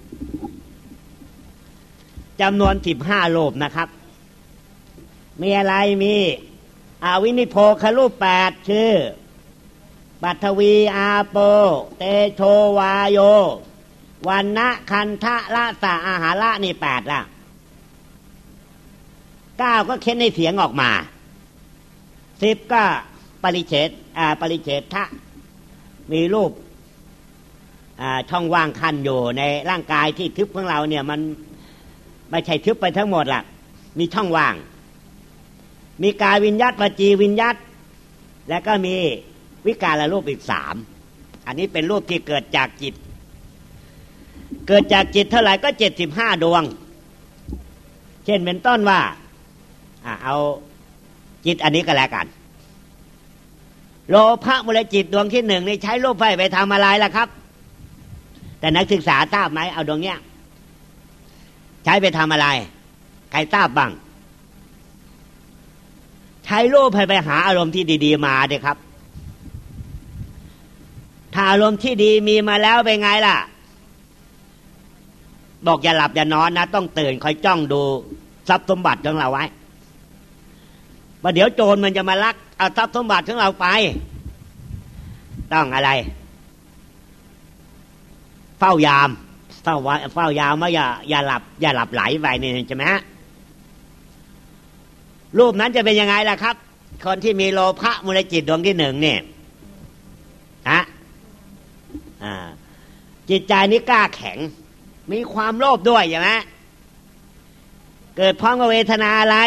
จำนวนสิบห้ารูปนะครับมีอะไรมีอวินิโพครูปแปดชื่อปัทวีอาโปเตโชวาโยวันนะคันทะละสะอาหาระนี่แปดละเก้าก็เค้นในเสียงออกมาสิบก็ปริเฉทอ่าปริเฉทะมีรูปอ่าช่องว่างคันอยู่ในร่างกายที่ทึบของเราเนี่ยมันไม่ใช่ทึบไปทั้งหมดล่ะมีช่องว่างมีกายวิญญัตวจีวิญญัตและก็มีวิการรูปอีกสามอันนี้เป็นรูปที่เกิดจากจิตเกิดจากจิตเท่าไหร่ก็เจ็ดสิบห้าดวงเช่นเป็นต้นว่าอ่าเอาจิตอันนี้ก็แล้วกันโลภะมูลจิตดวงที่หนึ่งนี่ใช้รูปไฟไปทำอะไรล่ะครับแต่นักศึกษาทราบไหมเอาดวงเนี้ยใช้ไปทำอะไรใครทราบบ้างใช้รูปให้ไปหาอารมณ์ที่ดีๆมาเด้ครับถ้าอารมณ์ที่ดีมีมาแล้วเป็นไงล่ะบอกอย่าหลับอย่านอนนะต้องตื่นคอยจ้องดูทรัพย์สมบัติของเราไว้ว่าเดี๋ยวโจรมันจะมาลักเอาทรัพย์สมบัติของเราไปต้องอะไรเฝ้ายามเฝ้าเฝ้ายามว่าอย่าอย่าหลับอย่าหลับไหลไปนี่ใช่ไหมฮะรูปนั้นจะเป็นยังไงล่ะครับคนที่มีโลภะมูลจิตดวงที่หนึ่งเนี่ยฮะอ่าจิตใจนี้กล้าแข็งมีความโลภด้วยใช่ไหมเกิดพร้อมกับเวทนาอะไร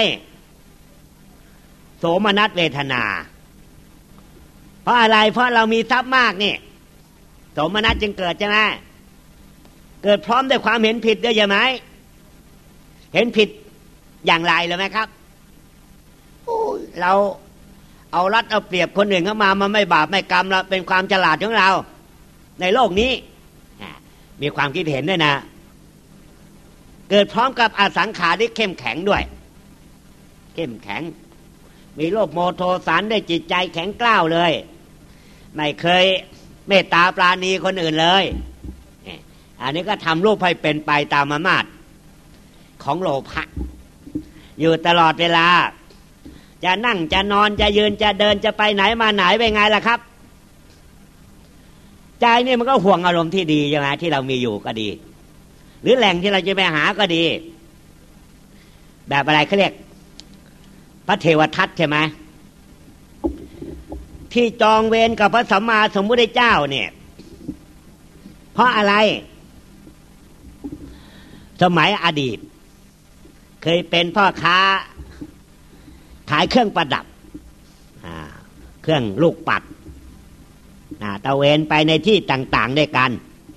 โสมนัสเวทนาเพราะอะไรเพราะเรามีทรัพย์มากนี่โสมนัสจึงเกิดใช่ไหมเกิดพร้อมด้วยความเห็นผิดด้วยใช่ไหมเห็นผิดอย่างไรเลยไหมครับเราเอารัดเอาเปรียบคนอื่นเข้ามามันไม่บาปไม่กรรมเราเป็นความฉลาดของเราในโลกนี้มีความคิดเห็นด้วยนะเกิดพร้อมกับอสังขารที่เข้มแข็งด้วยเข้มแข็งมีโลภโมโทสันได้จิตใจแข็งกร้าวเลยไม่เคยเมตตาปราณีคนอื่นเลยอันนี้ก็ทำรูปให้เป็นไปตามอำนาจของโลภะอยู่ตลอดเวลาจะนั่งจะนอนจะยืนจะเดินจะไปไหนมาไหนเป็นไงล่ะครับใจนี่มันก็ห่วงอารมณ์ที่ดีใช่ไหมที่เรามีอยู่ก็ดีหรือแหล่งที่เราจะไปหาก็ดีแบบอะไรเขาเรียกพระเทวทัตใช่ไหมที่จองเวรกับพระสัมมาสัมพุทธเจ้าเนี่ยเพราะอะไรสมัยอดีตเคยเป็นพ่อค้าขายเครื่องประดับเครื่องลูกปัดตะเวนไปในที่ต่างๆด้วยกัน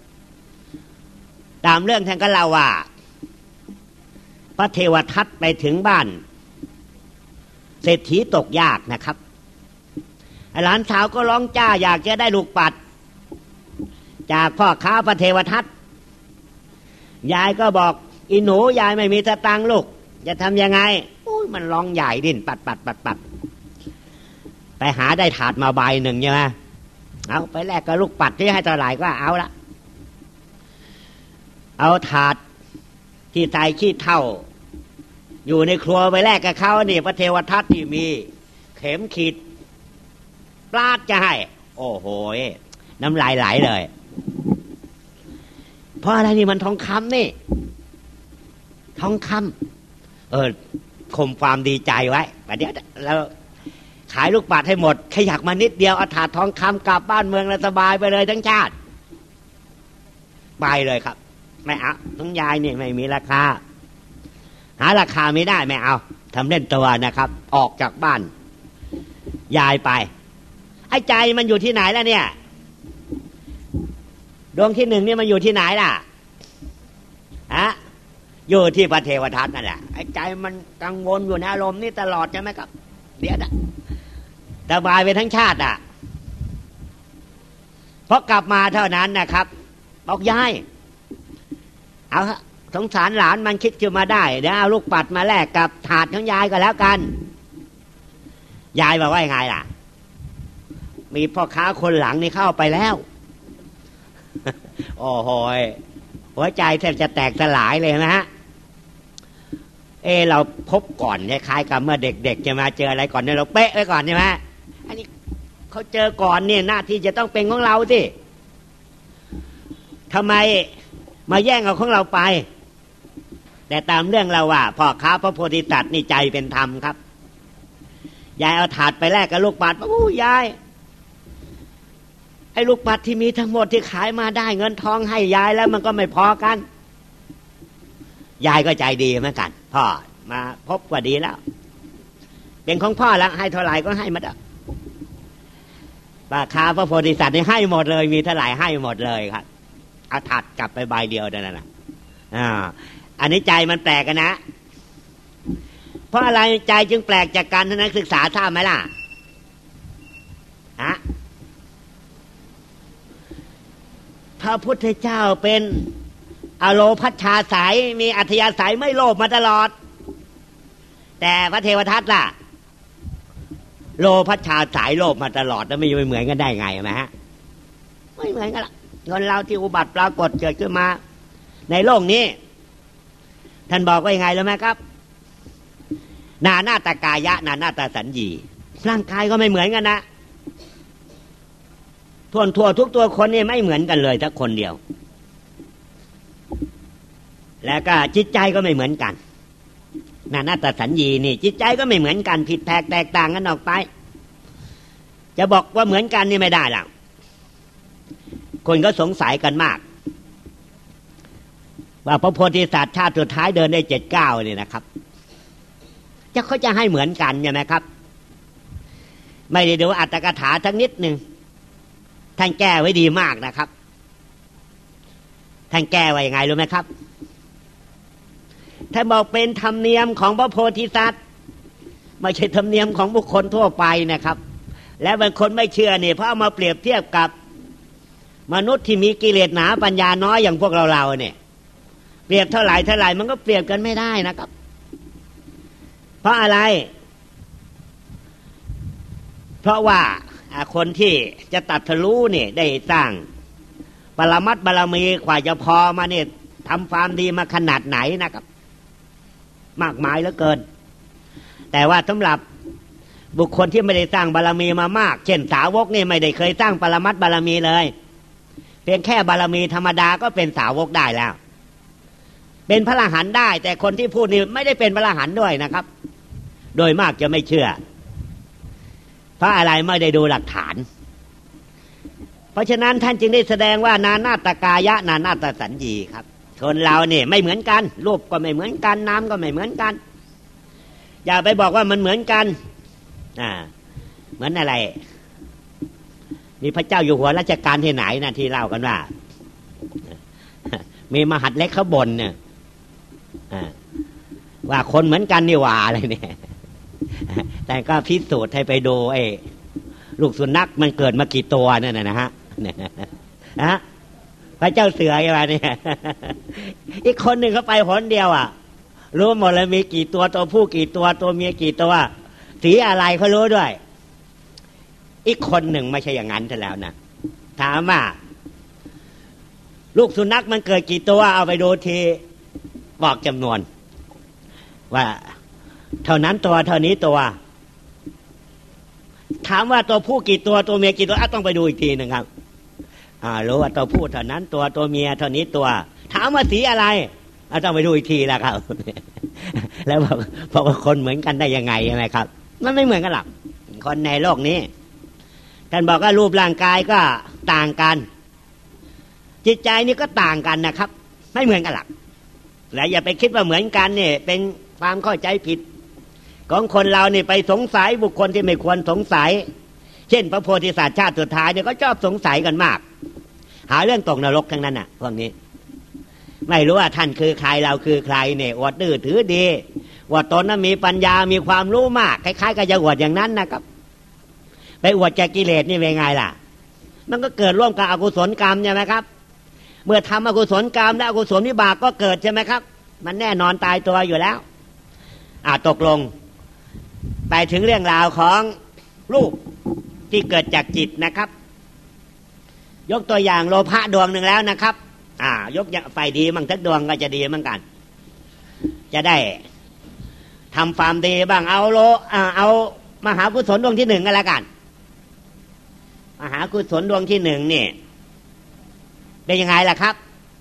ตามเรื่องท่านก็เล่าว่าพระเทวทัตไปถึงบ้านเศรษฐีตกยากนะครับหลานสาวก็ร้องจ้าอยากจะได้ลูกปัดจากพ่อค้าพระเทวทัตยายก็บอกอีหนูยายไม่มีสตางค์ลูกจะทำยังไงอุ้ยมันร้องใหญ่ดิ้นปัดปัดปัดปัดไปหาได้ถาดมาใบหนึ่งใช่ไหมเอาไปแลกกับลูกปัดที่ให้เท่าไหร่ก็เอาละเอาถาดที่ใส่ขี้เถ้าอยู่ในครัวไปแลกกับเขานี่พระเทวทัตที่มีเข็มขีดปลาดจะให้โอ้โหน้ำลายไหลเลยเพราะอะไรนี่มันทองคำนี่ทองคำเออข่มความดีใจไว้ประเดี๋ยวเราขายลูกปัดให้หมดขยักมานิดเดียวเอาถาดทองคำกลับบ้านเมืองแล้วสบายไปเลยทั้งชาติไปเลยครับไม่เอาน้องยายนี่ไม่มีราคาหาราคาไม่ได้ไม่เอาทำเล่นตัวนะครับออกจากบ้านยายไปไอ้ใจมันอยู่ที่ไหนล่ะเนี่ยดวงที่หนึ่งนี่มันอยู่ที่ไหนล่ะฮะอยู่ที่พระเทวทัตนั่นแหละไอ้ใจมันกังวลอยู่ในอารมณ์นี่ตลอดใช่ไหมครับเดี๋ยวนะสบายไปทั้งชาติอ่ะพอกลับมาเท่านั้นนะครับบอกยายเอาสงสารหลานมันคิดขึ้นมาได้เดี๋ยวเอาลูกปัดมาแลกกับถาดของยายก็แล้วกันยายบอกว่ายังไงล่ะมีพ่อค้าคนหลังนี่เข้าไปแล้วโอ้โหหัวใจแทบจะแตกสลายเลยนะฮะเออเราพบก่อนคล้ายๆกับเมื่อเด็กๆจะมาเจออะไรก่อนเนี่ยเราเป๊ะไว้ก่อนใช่ไหมอันนี้เขาเจอก่อนเนี่ยหน้าที่จะต้องเป็นของเราสิทำไมมาแย่งเอาของเราไปแต่ตามเรื่องเราว่าพ่อค้าพระโพธิสัตว์นี่ใจเป็นธรรมครับยายเอาถาดไปแลกกับลูกปัดโอ้ยายไอ้ลูกปัดที่มีทั้งหมดที่ขายมาได้เงินทองให้ยายแล้วมันก็ไม่พอกันยายก็ใจดีเหมือนกันพ่อมาพบก็ดีแล้วเป็นของพ่อแล้วให้เท่าไหร่ก็ให้มาเถอะราคาพระโพธิสัตว์นี่ให้หมดเลยมีเท่าไหร่ให้หมดเลยครับเอาถัดกลับไปใบเดียวนั่นน่ะอ่าอันนี้ใจมันแปลกกันนะเพราะอะไรใจจึงแปลกจากการนักศึกษาทราบไหมล่ะฮะพระพุทธเจ้าเป็นอโลภัชชาสายมีอัธยาศัยไม่โลภมาตลอดแต่พระเทวทัตล่ะโลภัชชาสายโลภมาตลอดแล้วไม่เหมือนกันได้ไงนะฮะไม่เหมือนกันละคนเราที่อุบัติปรากฏเกิดขึ้นมาในโลกนี้ท่านบอกว่ายังไงแล้วไหมครับนานาตกายะนานาตสัญญีร่างกายก็ไม่เหมือนกันนะทั่วทั่วทุกตัวคนนี่ไม่เหมือนกันเลยทั้งคนเดียวแล้วก็จิตใจก็ไม่เหมือนกันนานาตสัญญีนี่จิตใจก็ไม่เหมือนกันผิดแผกแตกต่างกันออกไปจะบอกว่าเหมือนกันนี่ไม่ได้หรอกคนก็สงสัยกันมากว่าพระโพธิสัตว์ชาติสุดท้ายเดินได้เจ็ดเก้านี่นะครับจะเขาจะให้เหมือนกันใช่ไหมครับไม่ได้ดูอัตถกถาทั้งนิดหนึ่งท่านแก้ไว้ดีมากนะครับท่านแก้ไว้ยังไงรู้ไหมครับท่านบอกเป็นธรรมเนียมของพระโพธิสัตว์ไม่ใช่ธรรมเนียมของบุคคลทั่วไปนะครับและบางคนไม่เชื่อเนี่ยเพราะเอามาเปรียบเทียบกับมนุษย์ที่มีกิเลสหนาปัญญาน้อยอย่างพวกเราเราเนี่ยเปรียบเท่าไหร่เท่าไหร่มันก็เปรียบกันไม่ได้นะครับเพราะอะไรเพราะว่าคนที่จะตัดทะลุเนี่ยได้สร้างปรมัตถ์บารมีกว่าจะพอมาเนี่ยทำความดีมาขนาดไหนนะครับมากมายเหลือเกินแต่ว่าสำหรับบุคคลที่ไม่ได้สร้างบารมีมามากเช่นสาวกนี่ไม่ได้เคยสร้างปรมัตถ์บารมีเลยเพียงแค่บารมีธรรมดาก็เป็นสาวกได้แล้วเป็นพระอรหันต์ได้แต่คนที่พูดนี่ไม่ได้เป็นพระอรหันต์ด้วยนะครับโดยมากจะไม่เชื่อเพราะอะไรไม่ได้ดูหลักฐานเพราะฉะนั้นท่านจึงได้แสดงว่านานาตกายะนานาตสัญญีครับคนเราเนี่ยไม่เหมือนกันรูปก็ไม่เหมือนกันน้ำก็ไม่เหมือนกันอย่าไปบอกว่ามันเหมือนกันอ่าเหมือนอะไรมีพระเจ้าอยู่หัวรัชกาลที่ไหนนะที่เล่ากันว่ามีมหัดเล็กเขาบ่นเนี่ยว่าคนเหมือนกันนี่ว่าอะไรเนี่ยแต่ก็พิสูจน์ให้ไปดูไอ้ลูกสุนัขมันเกิดมากี่ตัวนั่นนะฮะฮะพระเจ้าเสืออะไรเนี่ยอีกคนหนึ่งเขาไปหนเดียวอ่ะรู้หมดเลยมีกี่ตัวตัวผู้กี่ตัวตัวเมียกี่ตัวสีอะไรเขารู้ด้วยอีกคนหนึ่งไม่ใช่อย่างนั้นซะแล้วนะถามว่าลูกสุนัขมันเกิดกี่ตัวเอาไปดูทีบอกจำนวนว่าเท่านั้นตัวเท่านี้ตัวถามว่าตัวผู้กี่ตัวตัวเมียกี่ตัวต้องไปดูอีกทีหนึ่งครับอ่ารู้ว่าตัวผู้เท่านั้นตัวตัวเมียเท่านี้ตัวถามว่าสีอะไรต้องไปดูอีกทีแล้วครับแล้วบอกบอกว่าคนเหมือนกันได้ยังไงใช่ไหมครับมันไม่เหมือนกันหรอกคนในโลกนี้ท่านบอกว่ารูปร่างกายก็ต่างกันจิตใจนี่ก็ต่างกันนะครับไม่เหมือนกันหรอกและอย่าไปคิดว่าเหมือนกันเนี่ยเป็นความเข้าใจผิดของคนเราเนี่ยไปสงสัยบุคคลที่ไม่ควรสงสัยเช่นพระโพธิสัตว์ชาติสุดท้ายเนี่ยก็ชอบสงสัยกันมากหาเรื่องตกนรกทั้งนั้นน่ะพวกนี้ไม่รู้ว่าท่านคือใครเราคือใครเนี่ยอวดดื้อถือดีว่าตนนั้นมีปัญญามีความรู้มากคล้ายๆกับจะอวดอย่างนั้นนะครับไปอวดแก่กิเลสนี่เป็นไงล่ะมันก็เกิดร่วมกับอกุศลกรรมใช่ไหมครับเมื่อทำอกุศลกรรมและอกุศลวิบากก็เกิดใช่ไหมครับมันแน่นอนตายตัวอยู่แล้วอ่าตกลงไปถึงเรื่องราวของรูปที่เกิดจากจิตนะครับยกตัวอย่างโลภะดวงหนึ่งแล้วนะครับอ่ายกไฟดีมั่งทักดวงก็จะดีเหมือนกันจะได้ทำความดีบ้างเอาโลอ่าเอามหากุศลดวงที่หนึ่งก็แล้วกันมหากุศลดวงที่หนึ่งนี่เป็นยังไงล่ะครับ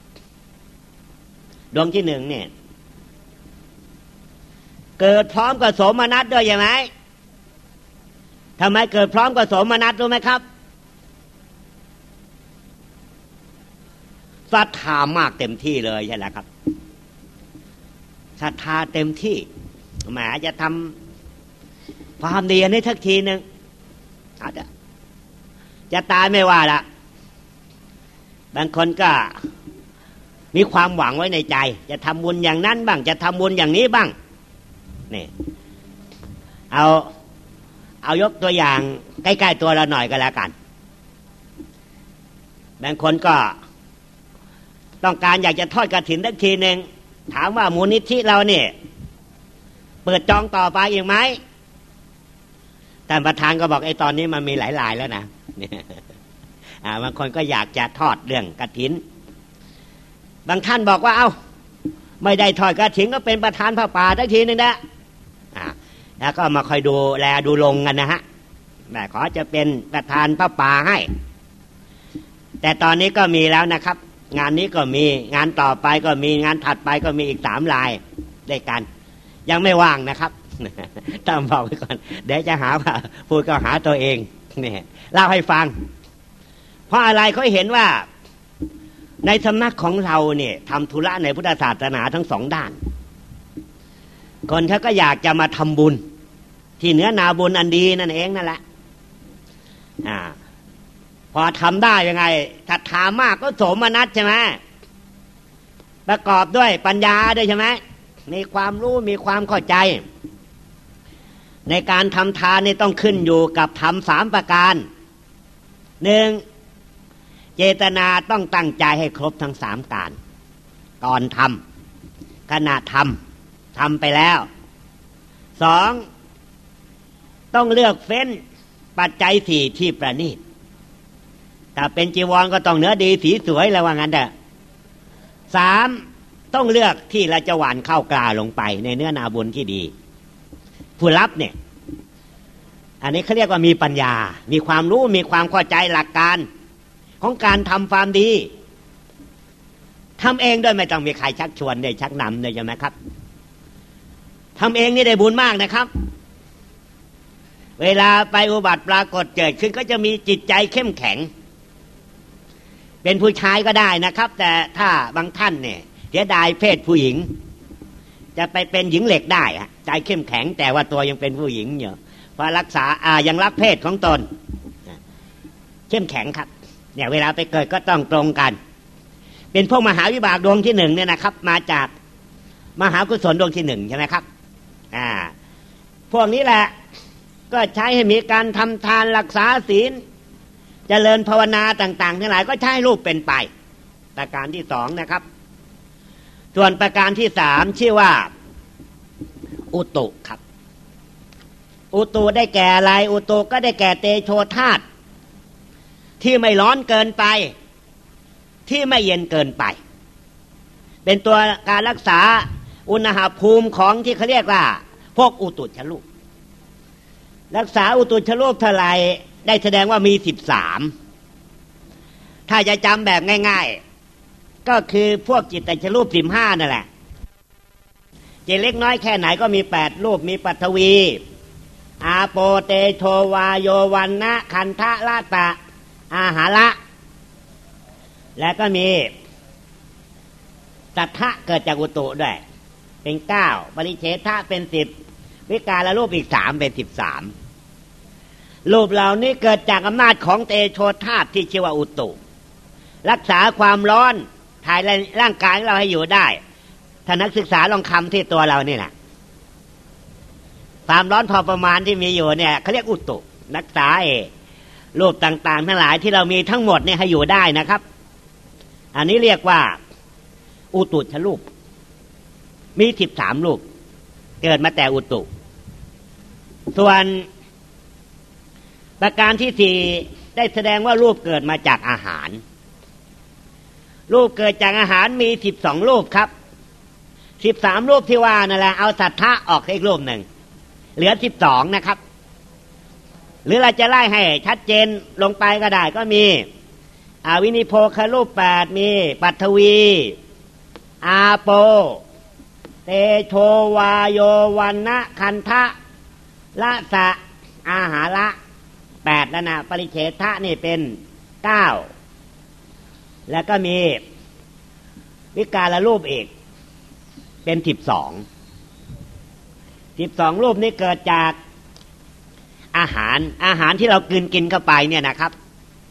ดวงที่หนึ่งเนี่ยเกิดพร้อมกับโสมนัสด้วยใช่ไหมทำไมเกิดพร้อมกับโสมนัสรู้ไหมครับศรัทธามากเต็มที่เลยใช่แล้วครับศรัทธาเต็มที่แหมจะทำความดีอันนี้ทักทีนึงอาจจะจะตายไม่ว่าละบางคนก็มีความหวังไว้ในใจจะทำบุญอย่างนั้นบ้างจะทำบุญอย่างนี้บ้างนี่เอาเอายกตัวอย่างใกล้ๆตัวเราหน่อยก็แล้วกันบางคนก็ต้องการอยากจะทอดกฐินสักทีนึงถามว่ามูลนิธิเราเนี่ยเปิดจองต่อไปอีกไหมท่านประธานก็บอกไอ้ตอนนี้มันมีหลายรายแล้วนะอ่าบางคนก็อยากจะทอดเรื่องกฐินบางท่านบอกว่าเอ้าไม่ได้ทอดกฐินก็เป็นประธานพระป่าสักทีนึงนะอ่าแล้วก็มาคอยดูแลดูลงกันนะฮะแต่ขอจะเป็นประธานพระป่าให้แต่ตอนนี้ก็มีแล้วนะครับงานนี้ก็มีงานต่อไปก็มีงานถัดไปก็มีอีกสามรายด้วยกันยังไม่ว่างนะครับต้องบอกไว้ก่อนเดี๋ยวจะหาว่าพูดก็หาตัวเองเนี่ยเล่าให้ฟังเพราะอะไรเขาเห็นว่าในสำนักของเราเนี่ยทำธุระในพุทธศาสนาทั้งสองด้านคนเขาก็อยากจะมาทำบุญที่เนื้อนาบุญอันดีนั่นเองนั่นแหละอ่าพอทำได้ยังไงศรัทธามากก็โสมนัสใช่ไหมประกอบด้วยปัญญาด้วยใช่ไหมมีความรู้มีความเข้าใจในการทำทานนี่ต้องขึ้นอยู่กับธรรมสามประการหนึ่งเจตนาต้องตั้งใจให้ครบทั้งสามการก่อนทำขณะทำทำไปแล้วสองต้องเลือกเฟ้นปัจจัยสี่ที่ประณีตถ้าเป็นจีวรก็ต้องเนื้อดีสีสวยแล้วว่างั้นเด้อสามต้องเลือกที่เราจะหว่านข้าวกล้าลงไปในเนื้อนาบุญที่ดีผู้รับเนี่ยอันนี้เขาเรียกว่ามีปัญญามีความรู้มีความเข้าใจหลักการของการทำความดีทำเองด้วยไม่ต้องมีใครชักชวนเลยชักนำเลยใช่ไหมครับทำเองนี่ได้บุญมากนะครับเวลาไปอุบัติปรากฏเกิดขึ้นก็จะมีจิตใจเข้มแข็งเป็นผู้ชายก็ได้นะครับแต่ถ้าบางท่านเนี่ยเสียดายเพศผู้หญิงจะไปเป็นหญิงเหล็กได้ฮะใจเข้มแข็งแต่ว่าตัวยังเป็นผู้หญิงอยู่เพราะรักษาอ่ายังรักเพศของตนเข้มแข็งครับเนี่ยเวลาไปเกิดก็ต้องตรงกันเป็นพวกมหาวิบากดวงที่หนึ่งเนี่ยนะครับมาจากมหากุศลดวงที่หนึ่งใช่ไหมครับอ่าพวกนี้แหละก็ใช้ให้มีการทำทานรักษาศีลเจริญภาวนาต่างๆทั้งหลายก็ใช้รูปเป็นไปประการที่สองนะครับส่วนประการที่สามชื่อว่าอุตุครับอุตุได้แก่อะไรอุตุก็ได้แก่เตโชธาตุที่ไม่ร้อนเกินไปที่ไม่เย็นเกินไปเป็นตัวการรักษาอุณหภูมิของที่เขาเรียกว่าพวกอุตุชรูปรักษาอุตุชรูปเท่าไหร่ได้แสดงว่ามีสิบสามถ้าจะจำแบบง่ายๆก็คือพวกจิตตชรูปสิบห้านั่นแหละจะเล็กน้อยแค่ไหนก็มีแปดรูปมีปัทวีอาโปเตโชวาโยวันนะคันทะลาตะอาหาระแล้วก็มีตัทธะเกิดจากอุตุด้วยเป็นเก้าปริเฉทะเป็นสิบวิการรูปอีกสามเป็นสิบสามรูปเหล่านี้เกิดจากอำนาจของเตโชธาตุที่ชื่อว่าอุตุรักษาความร้อนถ่ายร่างกายเราให้อยู่ได้ถ้านักศึกษาลองคำที่ตัวเรานี่แหละความร้อนพอประมาณที่มีอยู่เนี่ยเขาเรียกอุตุรักษาเอรูปต่างๆทั้งหลายที่เรามีทั้งหมดเนี่ยให้อยู่ได้นะครับอันนี้เรียกว่าอุตุชรูปมีสิบสามรูปเกิดมาแต่อุตุส่วนประการที่สี่ได้แสดงว่ารูปเกิดมาจากอาหารรูปเกิดจากอาหารมีสิบสองรูปครับสิบสามรูปที่ว่านั่นแหละเอาสัทธะออกอีกรูปหนึ่งเหลือสิบสองนะครับหรือเราจะไล่ให้ชัดเจนลงไปก็ได้ก็มีอาวินิโพครูปแปดมีปัทวีอาโปเตโชวาโยวันนะคันทะละสะอาหาระแปดแล้วนะปริเฉทะนี่เป็นเก้าแล้วก็มีวิการรูปอีกเป็นสิบสองสิบสองรูปนี้เกิดจากอาหารอาหารที่เรากินกินเข้าไปเนี่ยนะครับ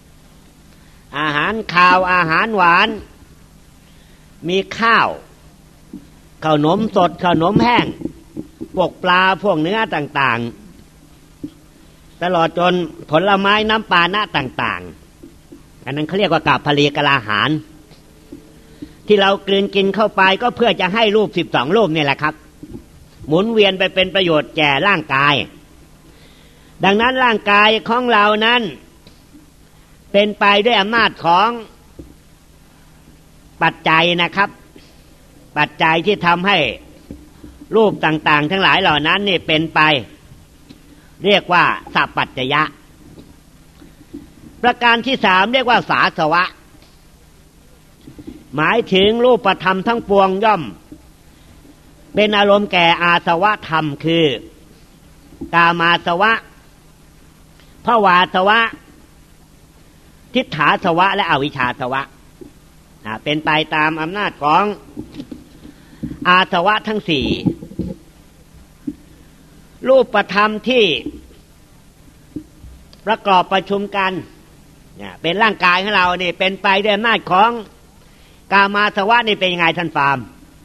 อาหารคาวอาหารหวานมีข้าวขนมสดขนมแห้งพวกปลาพวกเนื้อต่างๆตลอดจนผลไม้น้ำปลาหน้าต่างๆอันนั้นเขาเรียกว่ากาพลีกลาหารที่เรากลืนกินเข้าไปก็เพื่อจะให้รูปสิบสองรูปนี่แหละครับหมุนเวียนไปเป็นประโยชน์แก่ร่างกายดังนั้นร่างกายของเรานั้นเป็นไปด้วยอำนาจของปัจจัยนะครับปัจจัยที่ทำให้รูปต่างๆทั้งหลายเหล่านั้นนี่เป็นไปเรียกว่าสัพปัจจยะประการที่สามเรียกว่าสาสวะหมายถึงรูปธรรมทั้งปวงย่อมเป็นอารมณ์แก่อาสวะธรรมคือกามาสวะภวาสวะทิฏฐาสวะและอวิชชาสวะเป็นไปตามอำนาจของอาสวะทั้งสี่รูปธรรมที่ประกอบประชุมกันเป็นร่างกายของเรานี่เป็นไปด้วยอำนาจของกามาสวะนี่เป็นยังไงท่านฟาร์ม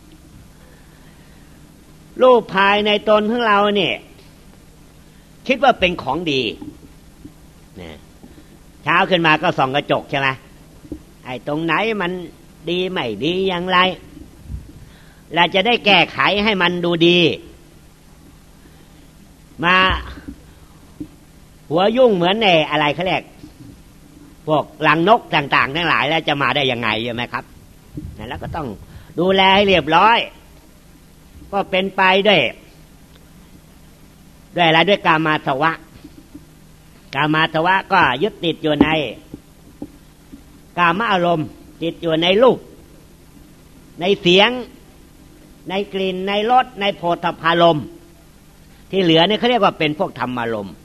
รูปภายในตนของเราเนี่ยคิดว่าเป็นของดีเช้าขึ้นมาก็ส่องกระจกใช่ไหมไอ้ตรงไหนมันดีไม่ดีอย่างไรเราจะได้แก้ไขให้มันดูดีมาหัวยุ่งเหมือนในอะไรเขาเรียกพวกรังนกต่างๆทั้งหลายแล้วจะมาได้ยังไงใช่ไหมครับแล้วก็ต้องดูแลให้เรียบร้อยก็เป็นไปด้วยด้วยอะไรด้วยกามาสวะกามาสวะก็ยึดติดอยู่ในกามอารมณ์ติดอยู่ในรูปในเสียงในกลิ่นในรสในโผฏฐัพพารมณ์ที่เหลือนี่เขาเรียกว่าเป็นพวกธรรมารมณ์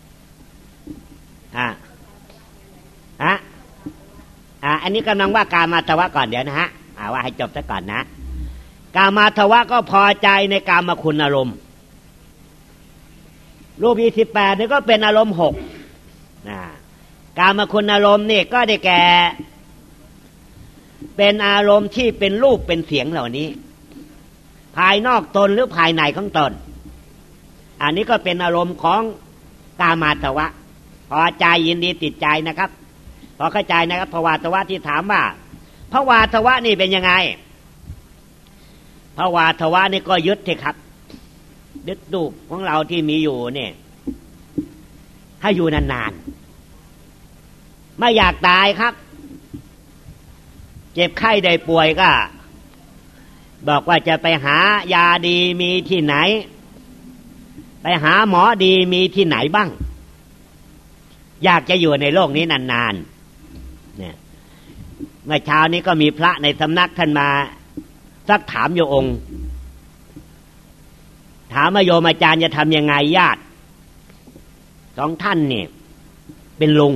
อ่ะอ่ะอ่ะอันนี้กำลังว่ากามาสวะก่อนเดี๋ยวนะฮะอ่าว่าให้จบซะก่อนนะกามาสวะก็พอใจในกามคุณอารมณ์รูปยี่สิบแปดนี่ก็เป็นอารมณ์หกนะกามคุณอารมณ์นี่ก็ได้แก่เป็นอารมณ์ที่เป็นรูปเป็นเสียงเหล่านี้ภายนอกตนหรือภายในของตนอันนี้ก็เป็นอารมณ์ของกามาสวะพอใจยินดีติดใจนะครับพอเข้าใจนะครับภวาสวะที่ถามว่าภวาสวะนี่เป็นยังไงภวาสวะนี่ก็ยึดสิครับยึดรูปของเราที่มีอยู่เนี่ยให้อยู่นานๆไม่อยากตายครับเจ็บไข้ได้ป่วยก็บอกว่าจะไปหายาดีมีที่ไหนไปหาหมอดีมีที่ไหนบ้างอยากจะอยู่ในโลกนี้นานๆเนี่ยเมื่อเช้านี้ก็มีพระในสำนักท่านมาซักถามโยองค์ถามว่าโยมอาจารย์จะทำยังไงญาติสองท่านเนี่ยเป็นลุง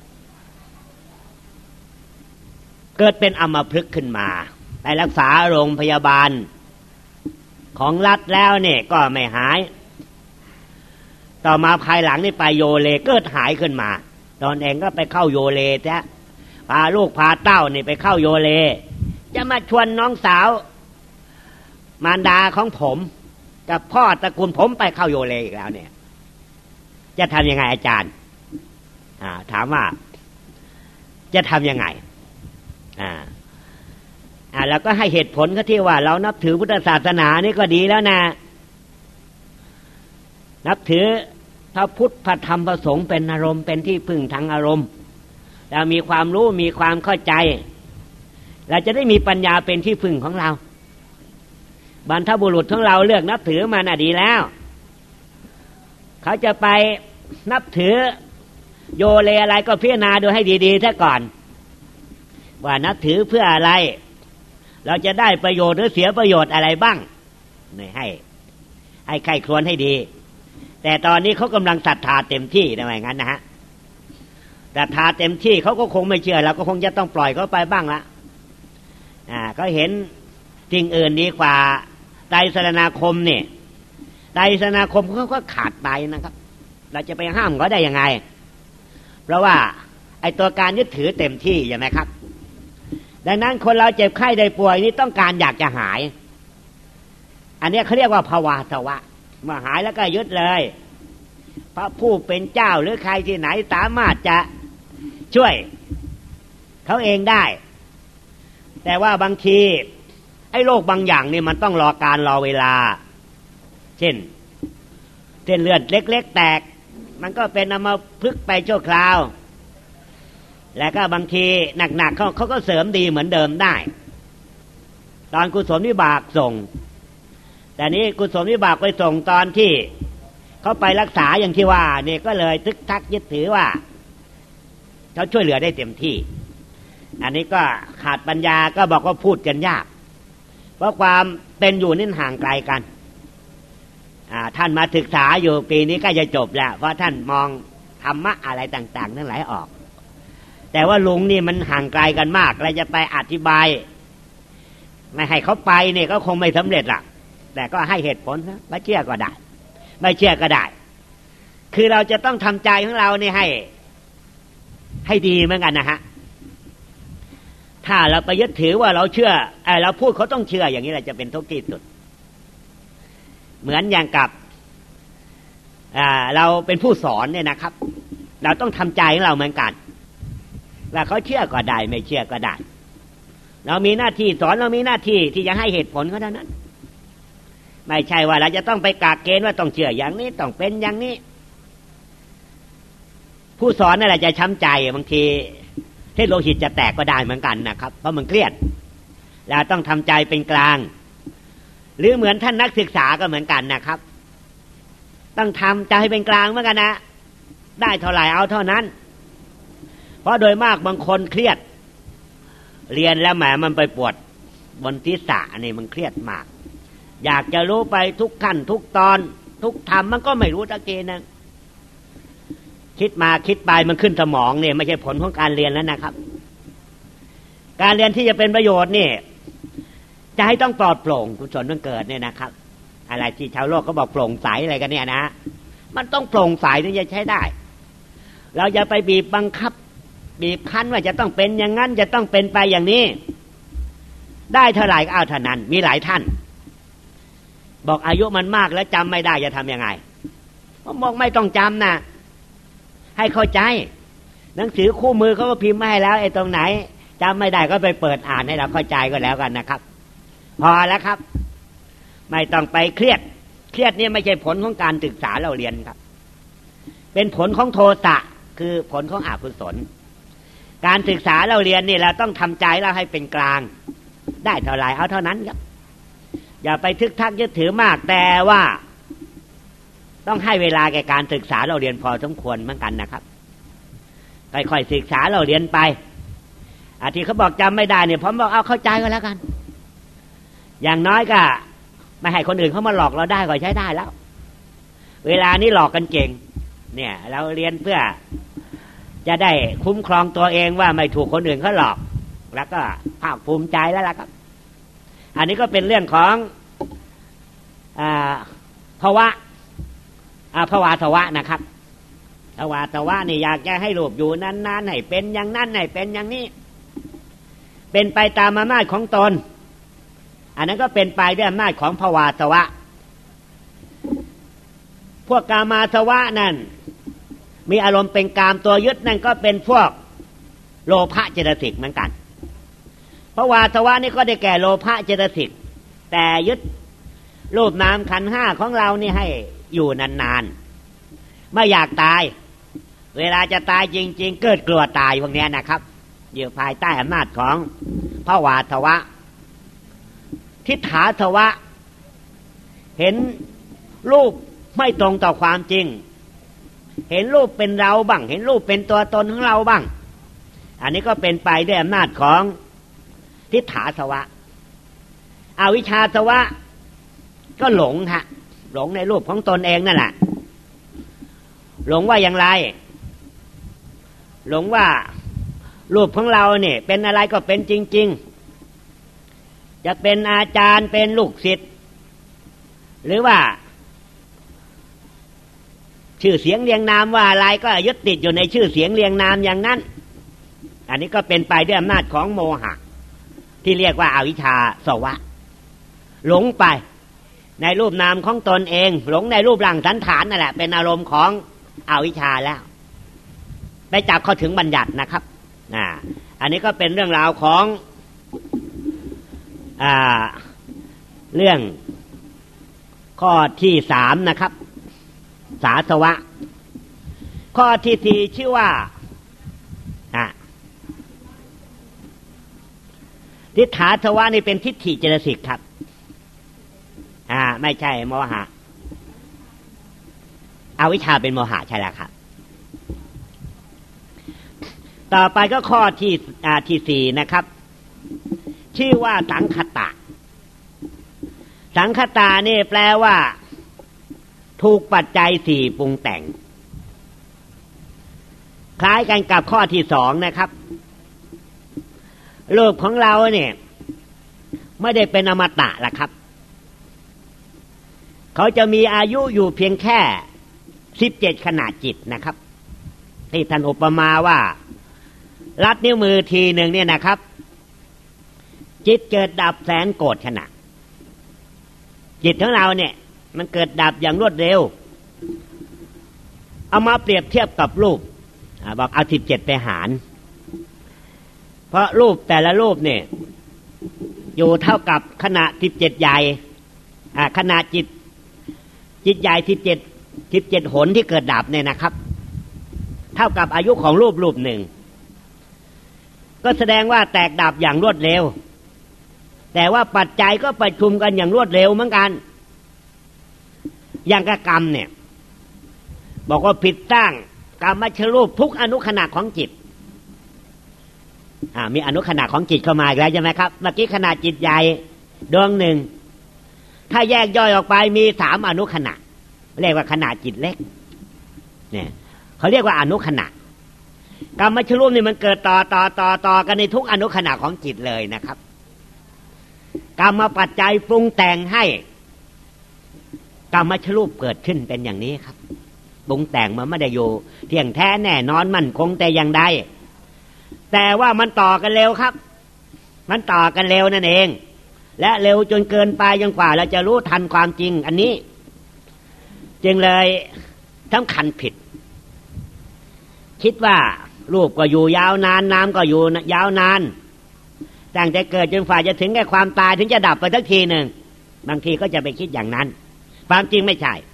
เกิดเป็นอัมพฤกษ์ขึ้นมาไปรักษาโรงพยาบาลของรัฐแล้วเนี่ยก็ไม่หายต่อมาภายหลังนี่ไปโยเลเกิดหายขึ้นมาตอนเองก็ไปเข้าโยเลแท้พาลูกพาเต้านี่ไปเข้าโยเลจะมาชวนน้องสาวมารดาของผมกับพ่อตระกูลผมไปเข้าโยเลอีกแล้วเนี่ยจะทำยังไงอาจารย์อ่าถามว่าจะทำยังไงอ่าอ่าแล้วก็ให้เหตุผลก็ที่ว่าเรานับถือพุทธศาสนานี่ก็ดีแล้วนะนับถือพระพุทธพระธรรมพระสงฆ์เป็นอารมณ์เป็นที่พึ่งทางอารมณ์เรามีความรู้มีความเข้าใจเราจะได้มีปัญญาเป็นที่พึ่งของเราบรรพบุรุษของเราเลือกนับถือมาน่ะดีแล้วเขาจะไปนับถือโยเลอะไรก็พิจารณาดูให้ดีๆซะก่อนว่านับถือเพื่ออะไรเราจะได้ประโยชน์หรือเสียประโยชน์อะไรบ้างนี่ให้ให้ใคร่ครวญให้ดีแต่ตอนนี้เขากำลังศรัทธาเต็มที่นะว่าอย่างนั้นนะฮะศรัทธาเต็มที่เขาก็คงไม่เชื่อเราก็คงจะต้องปล่อยเขาไปบ้างละอ่าเขาเห็นสิ่งอื่นดีกว่าไตรสรณาคมเนี่ยไตรสรณาคมเขาก็ขาดไปนะครับเราจะไปห้ามเขาได้ยังไงเพราะว่าไอตัวการยึดถือเต็มที่ใช่ไหมครับดังนั้นคนเราเจ็บไข้ได้ป่วยนี่ต้องการอยากจะหายอันนี้เขาเรียกว่าภวาสวะมาหายแล้วก็ยึดเลยพระผู้เป็นเจ้าหรือใครที่ไหนสามารถจะช่วยเขาเองได้แต่ว่าบางทีไอ้โรคบางอย่างนี่มันต้องรอการรอเวลาเช่นเส้นเลือดเล็กๆแตกมันก็เป็นอัมพฤกษ์ไปชั่วคราวแล้วก็บางทีหนักๆเขาเขาก็เสริมดีเหมือนเดิมได้ตอนกุศลวิบากส่งแต่นี้กุศลวิบากไปส่งตอนที่เขาไปรักษาอย่างที่ว่าเนี่ยก็เลยทึกทักยึดถือว่าเขาช่วยเหลือได้เต็มที่อันนี้ก็ขาดปัญญาก็บอกว่าพูดกันยากเพราะความเป็นอยู่นี่ห่างไกลกันท่านมาศึกษาอยู่ปีนี้ก็จะจบแล้วเพราะท่านมองธรรมะอะไรต่างๆทั้งหลายออกแต่ว่าลุงนี่มันห่างไกลกันมากเราจะไปอธิบายไม่ให้เขาไปเนี่ยก็คงไม่สำเร็จล่ะแต่ก็ให้เหตุผลนะไม่เชื่อก็ได้ไม่เชื่อก็ได้คือเราจะต้องทำใจของเราเนี่ยให้ให้ดีเหมือนกันนะฮะถ้าเราไปยึดถือว่าเราเชื่อไอ้เราพูดเขาต้องเชื่ออย่างนี้เราจะเป็นทุกข์ที่สุดเหมือนอย่างกับอ่าเราเป็นผู้สอนเนี่ยนะครับเราต้องทำใจของเราเหมือนกันว่าเขาเชื่อก็ได้ไม่เชื่อก็ได้เรามีหน้าที่สอนเรามีหน้าที่ที่จะให้เหตุผลเขาเท่านั้นไม่ใช่ว่าเราจะต้องไปกากเกณฑ์ว่าต้องเชื่ออย่างนี้ต้องเป็นอย่างนี้ผู้สอนนั่นแหละจะช้ำใจบางทีเส้นโลหิตจะแตกก็ได้เหมือนกันนะครับเพราะมันเครียดเราต้องทำใจเป็นกลางหรือเหมือนท่านนักศึกษาก็เหมือนกันนะครับต้องทำใจให้เป็นกลางเหมือนกันนะได้เท่าไหร่เอาเท่านั้นเพราะโดยมากบางคนเครียดเรียนแล้วแหมมันไปปวดบนศีรษะนี่มันเครียดมากอยากจะรู้ไปทุกขั้นทุกตอนทุกธรรมมันก็ไม่รู้ตะเกียนะคิดมาคิดไปมันขึ้นสมองเนี่ยไม่ใช่ผลของการเรียนแล้วนะครับการเรียนที่จะเป็นประโยชน์นี่จะให้ต้องปลอดโปร่งกุศลมันเกิดเนี่ยนะครับอะไรที่ชาวโลกเขาบอกโปร่งใสอะไรกันเนี่ยนะมันต้องโปร่งใสถึงจะใช้ได้เราอย่าไปบีบบังคับบีบคั้นว่าจะต้องเป็นอย่างนั้นจะต้องเป็นไปอย่างนี้ได้เท่าไหร่ก็เอาเท่านั้นมีหลายท่านบอกอายุมันมากแล้วจำไม่ได้จะทำยังไงผมบอกไม่ต้องจำนะให้เข้าใจหนังสือคู่มือเขาก็พิมพ์มาให้แล้วไอ้ตรงไหนจำไม่ได้ก็ไปเปิดอ่านให้เราเข้าใจก็แล้วกันนะครับพอแล้วครับไม่ต้องไปเครียดเครียดนี่ไม่ใช่ผลของการศึกษาเราเรียนครับเป็นผลของโทสะคือผลของอกุศลการศึกษาเราเรียนนี่เราต้องทำใจเราให้เป็นกลางได้เท่าไหร่เอาเท่านั้นครับอย่าไปทึกทักยึดถือมากแต่ว่าต้องให้เวลาแก่การศึกษาเราเรียนพอสมควรเหมือนกันนะครับค่อยๆศึกษาเราเรียนไปอาทิเขาบอกจำไม่ได้เนี่ยผมบอกเอาเข้าใจก็แล้วกันอย่างน้อยก็ไม่ให้คนอื่นเขามาหลอกเราได้ก็ใช้ได้แล้วเวลานี้หลอกกันเก่งเนี่ยเราเรียนเพื่อจะได้คุ้มครองตัวเองว่าไม่ถูกคนอื่นเขาหลอกแล้วก็ภาคภูมิใจแล้วล่ะครับอันนี้ก็เป็นเรื่องของอ่าภาวะอ่าภวาสวะนะครับภวาสวะนี่อยากจะให้รูปอยู่นานๆให้เป็นอย่างนั้นให้เป็นอย่างนี้เป็นไปตามอำนาจของตนอันนั้นก็เป็นไปด้วยอำนาจของภวาสวะพวกกามาสวะนั่นมีอารมณ์เป็นกามตัวยึดนั่นก็เป็นพวกโลภะเจตสิกเหมือนกันภวาสวะนี่ก็ได้แก่โลภะเจตสิกแต่ยึดรูปนามขันธ์ห้าของเรานี่ให้อยู่นานๆไม่อยากตายเวลาจะตายจริงๆเกิดกลัวตายพวกนี้นะครับอยู่ภายใต้อำนาจของภวาสวะทิฏฐาสวะเห็นรูปไม่ตรงต่อความจริงเห็นรูปเป็นเราบ้างเห็นรูปเป็นตัวตนของเราบ้างอันนี้ก็เป็นไปด้วยอำนาจของทิฏฐาสวะอวิชชาสวะก็หลงฮะหลงในรูปของตนเองนั่นแหละหลงว่าอย่างไรหลงว่ารูปของเราเนี่ยเป็นอะไรก็เป็นจริงๆจะเป็นอาจารย์เป็นลูกศิษย์หรือว่าชื่อเสียงเรียงนามว่าอะไรก็ยึดติดอยู่ในชื่อเสียงเรียงนามอย่างนั้นอันนี้ก็เป็นไปด้วยอำนาจของโมหะที่เรียกว่าอวิชชาสวะหลงไปในรูปนามของตนเองหลงในรูปร่างสันฐานนั่นแหละเป็นอารมณ์ของอวิชชาแล้วไปจับเข้าถึงบัญญัตินะครับอ่าอันนี้ก็เป็นเรื่องราวของอ่าเรื่องข้อที่สามนะครับสาสวะข้อที่สี่ชื่อว่าอ่าทิฏฐาสวะนี่เป็นทิฏฐิเจตสิกครับอ่าไม่ใช่โมหะอวิชชาเป็นโมหะใช่แล้วครับต่อไปก็ข้อที่อ่าที่สี่นะครับชื่อว่าสังคตะสังคตะนี่แปลว่าถูกปัจจัยสี่ปรุงแต่งคล้ายกันกับข้อที่สองนะครับรูปของเราเนี่ยไม่ได้เป็นอมตะล่ะครับเขาจะมีอายุอยู่เพียงแค่สิบเจ็ดขณะจิตนะครับที่ท่านอุปมาว่าลัดนิ้วมือทีหนึ่งเนี่ยนะครับจิตเกิดดับแสนโกรธขณะจิตของเราเนี่ยมันเกิดดับอย่างรวดเร็วเอามาเปรียบเทียบกับรูปบอกเอาสิบเจ็ดไปหารเพราะรูปแต่ละรูปเนี่ยอยู่เท่ากับขณะสิบเจ็ดใหญ่ขณะจิตจิตใหญ่สิบเจ็ดสิบเจ็ดหนที่เกิดดับเนี่ยนะครับเท่ากับอายุของรูปรูปหนึ่งก็แสดงว่าแตกดับอย่างรวดเร็วแต่ว่าปัจจัยก็ประชุมกันอย่างรวดเร็วเหมือนกันอย่างกกรรมเนี่ยบอกว่าผิดตั้งกรรมชรูปทุกอนุขณะของจิตอ่ามีอนุขณะของจิตเข้ามาอีกแล้วใช่ไหมครับเมื่อกี้ขณะจิตใหญ่ดวงหนึ่งถ้าแยกย่อยออกไปมีสามอนุขณะเรียกว่าขณะจิตเล็กเนี่ยเขาเรียกว่าอนุขณะกรรมชรูปนี่มันเกิดต่อต่อต่อต่อกันในทุกอนุขณะของจิตเลยนะครับกรรมปัจจัยปรุงแต่งให้กรรมชรูปเกิดขึ้นเป็นอย่างนี้ครับปรุงแต่งมันไม่ได้อยู่เที่ยงแท้แน่นอนมั่นคงแต่อย่างใดแต่ว่ามันต่อกันเร็วครับมันต่อกันเร็วนั่นเองและเร็วจนเกินไปจนกว่าเราจะรู้ทันความจริงอันนี้จึงเลยสำคัญผิดคิดว่ารูปก็อยู่ยาวนานน้ำก็อยู่ยาวนานตั้งแต่เกิดจนฝ่าจะถึงแก่ความตายถึงจะดับไปสักทีหนึ่งบางทีก็จะไปคิดอย่างนั้นความจริงไม่ใช่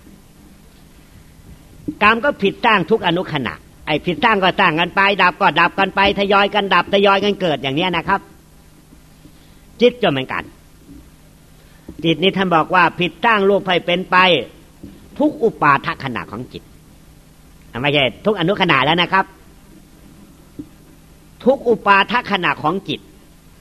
กรรมก็ผิดสร้างทุกอนุขณะไอ้ผิดสร้างก็สร้างกันไปดับก็ดับกันไปทยอยกันดับทยอยกันเกิดอย่างนี้นะครับจิตก็เหมือนกันจิตนี้ท่านบอกว่าผิดสร้างรูปให้เป็นไปทุกอุปาทขณะของจิตไม่ใช่ทุกอนุขณะแล้วนะครับทุกอุปาทขณะของจิต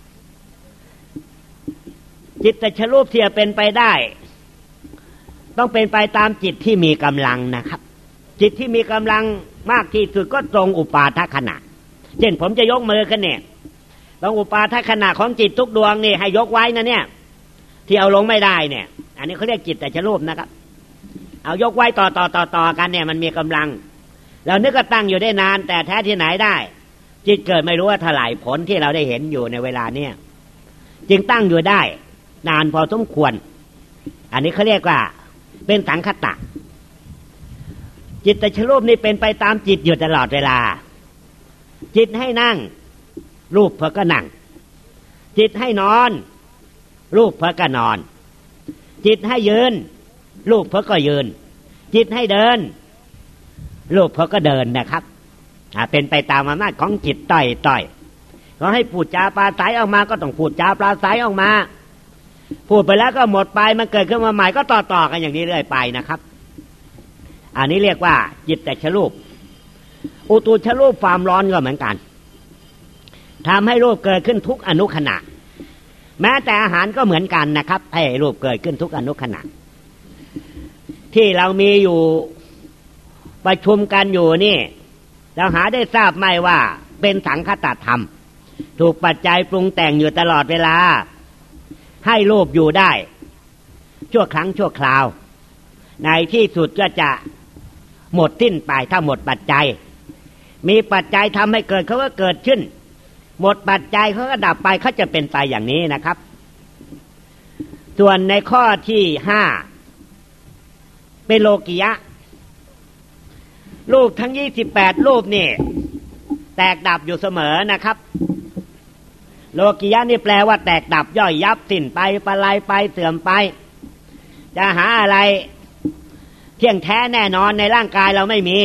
จิตแต่ชรูปที่จะเป็นไปได้ต้องเป็นไปตามจิตที่มีกำลังนะครับจิตที่มีกำลังมากที่สุดก็ตรงอุปาทขณะเช่นผมจะยกมือขึ้นเนี่ยตรงอุปาทขณะของจิตทุกดวงนี่ให้ยกไว้นะเนี่ยที่เอาลงไม่ได้เนี่ยอันนี้เขาเรียกจิตแต่ชรูปนะครับเอายกไว้ต่อต่อต่อต่อกันเนี่ยมันมีกำลังเรานึกก็ตั้งอยู่ได้นานแต่แท้ที่ไหนได้จิตเกิดไม่รู้ว่าเท่าไหร่ผลที่เราได้เห็นอยู่ในเวลาเนี้ยจึงตั้งอยู่ได้นานพอสมควรอันนี้เขาเรียกว่าเป็นสังคตะจิตตชรูปนี่เป็นไปตามจิตอยู่ตลอดเวลาจิตให้นั่งรูปเพื่อก็นั่งจิตให้นอนรูปเพื่อก็นอนจิตให้ยืนรูปเพื่อก็ยืนจิตให้เดินรูปเพื่อก็เดินนะครับเป็นไปตามอำนาจของจิตต่อยต่อยก็ให้พูดจาปราศัยออกมาก็ต้องพูดจาปราศัยออกมาพูดไปแล้วก็หมดไปมันเกิดขึ้นมาใหม่ก็ต่อต่อกันอย่างนี้เรื่อยไปนะครับอันนี้เรียกว่าจิตแต่ชรูปอุตุชรูปความร้อนก็เหมือนกันทำให้รูปเกิดขึ้นทุกอนุขณะแม้แต่อาหารก็เหมือนกันนะครับให้รูปเกิดขึ้นทุกอนุขณะที่เรามีอยู่ประชุมกันอยู่นี่เราหาได้ทราบไหมว่าเป็นสังคตธรรมถูกปัจจัยปรุงแต่งอยู่ตลอดเวลาให้รูปอยู่ได้ชั่วครั้งชั่วคราวในที่สุดก็จะหมดสิ้นไปถ้าหมดปัจจัยมีปัจจัยทำให้เกิดเขาก็เกิดขึ้นหมดปัจจัยเขาก็ดับไปเขาจะเป็นไปอย่างนี้นะครับส่วนในข้อที่ห้าเป็นโลกิยะรูปทั้งยี่สิบแปดรูปนี่แตกดับอยู่เสมอนะครับโลกิยะนี่แปลว่าแตกดับย่อยยับสิ้นไปปลายไปเสื่อมไปจะหาอะไรเที่ยงแท้แน่นอนในร่างกายเราไม่มี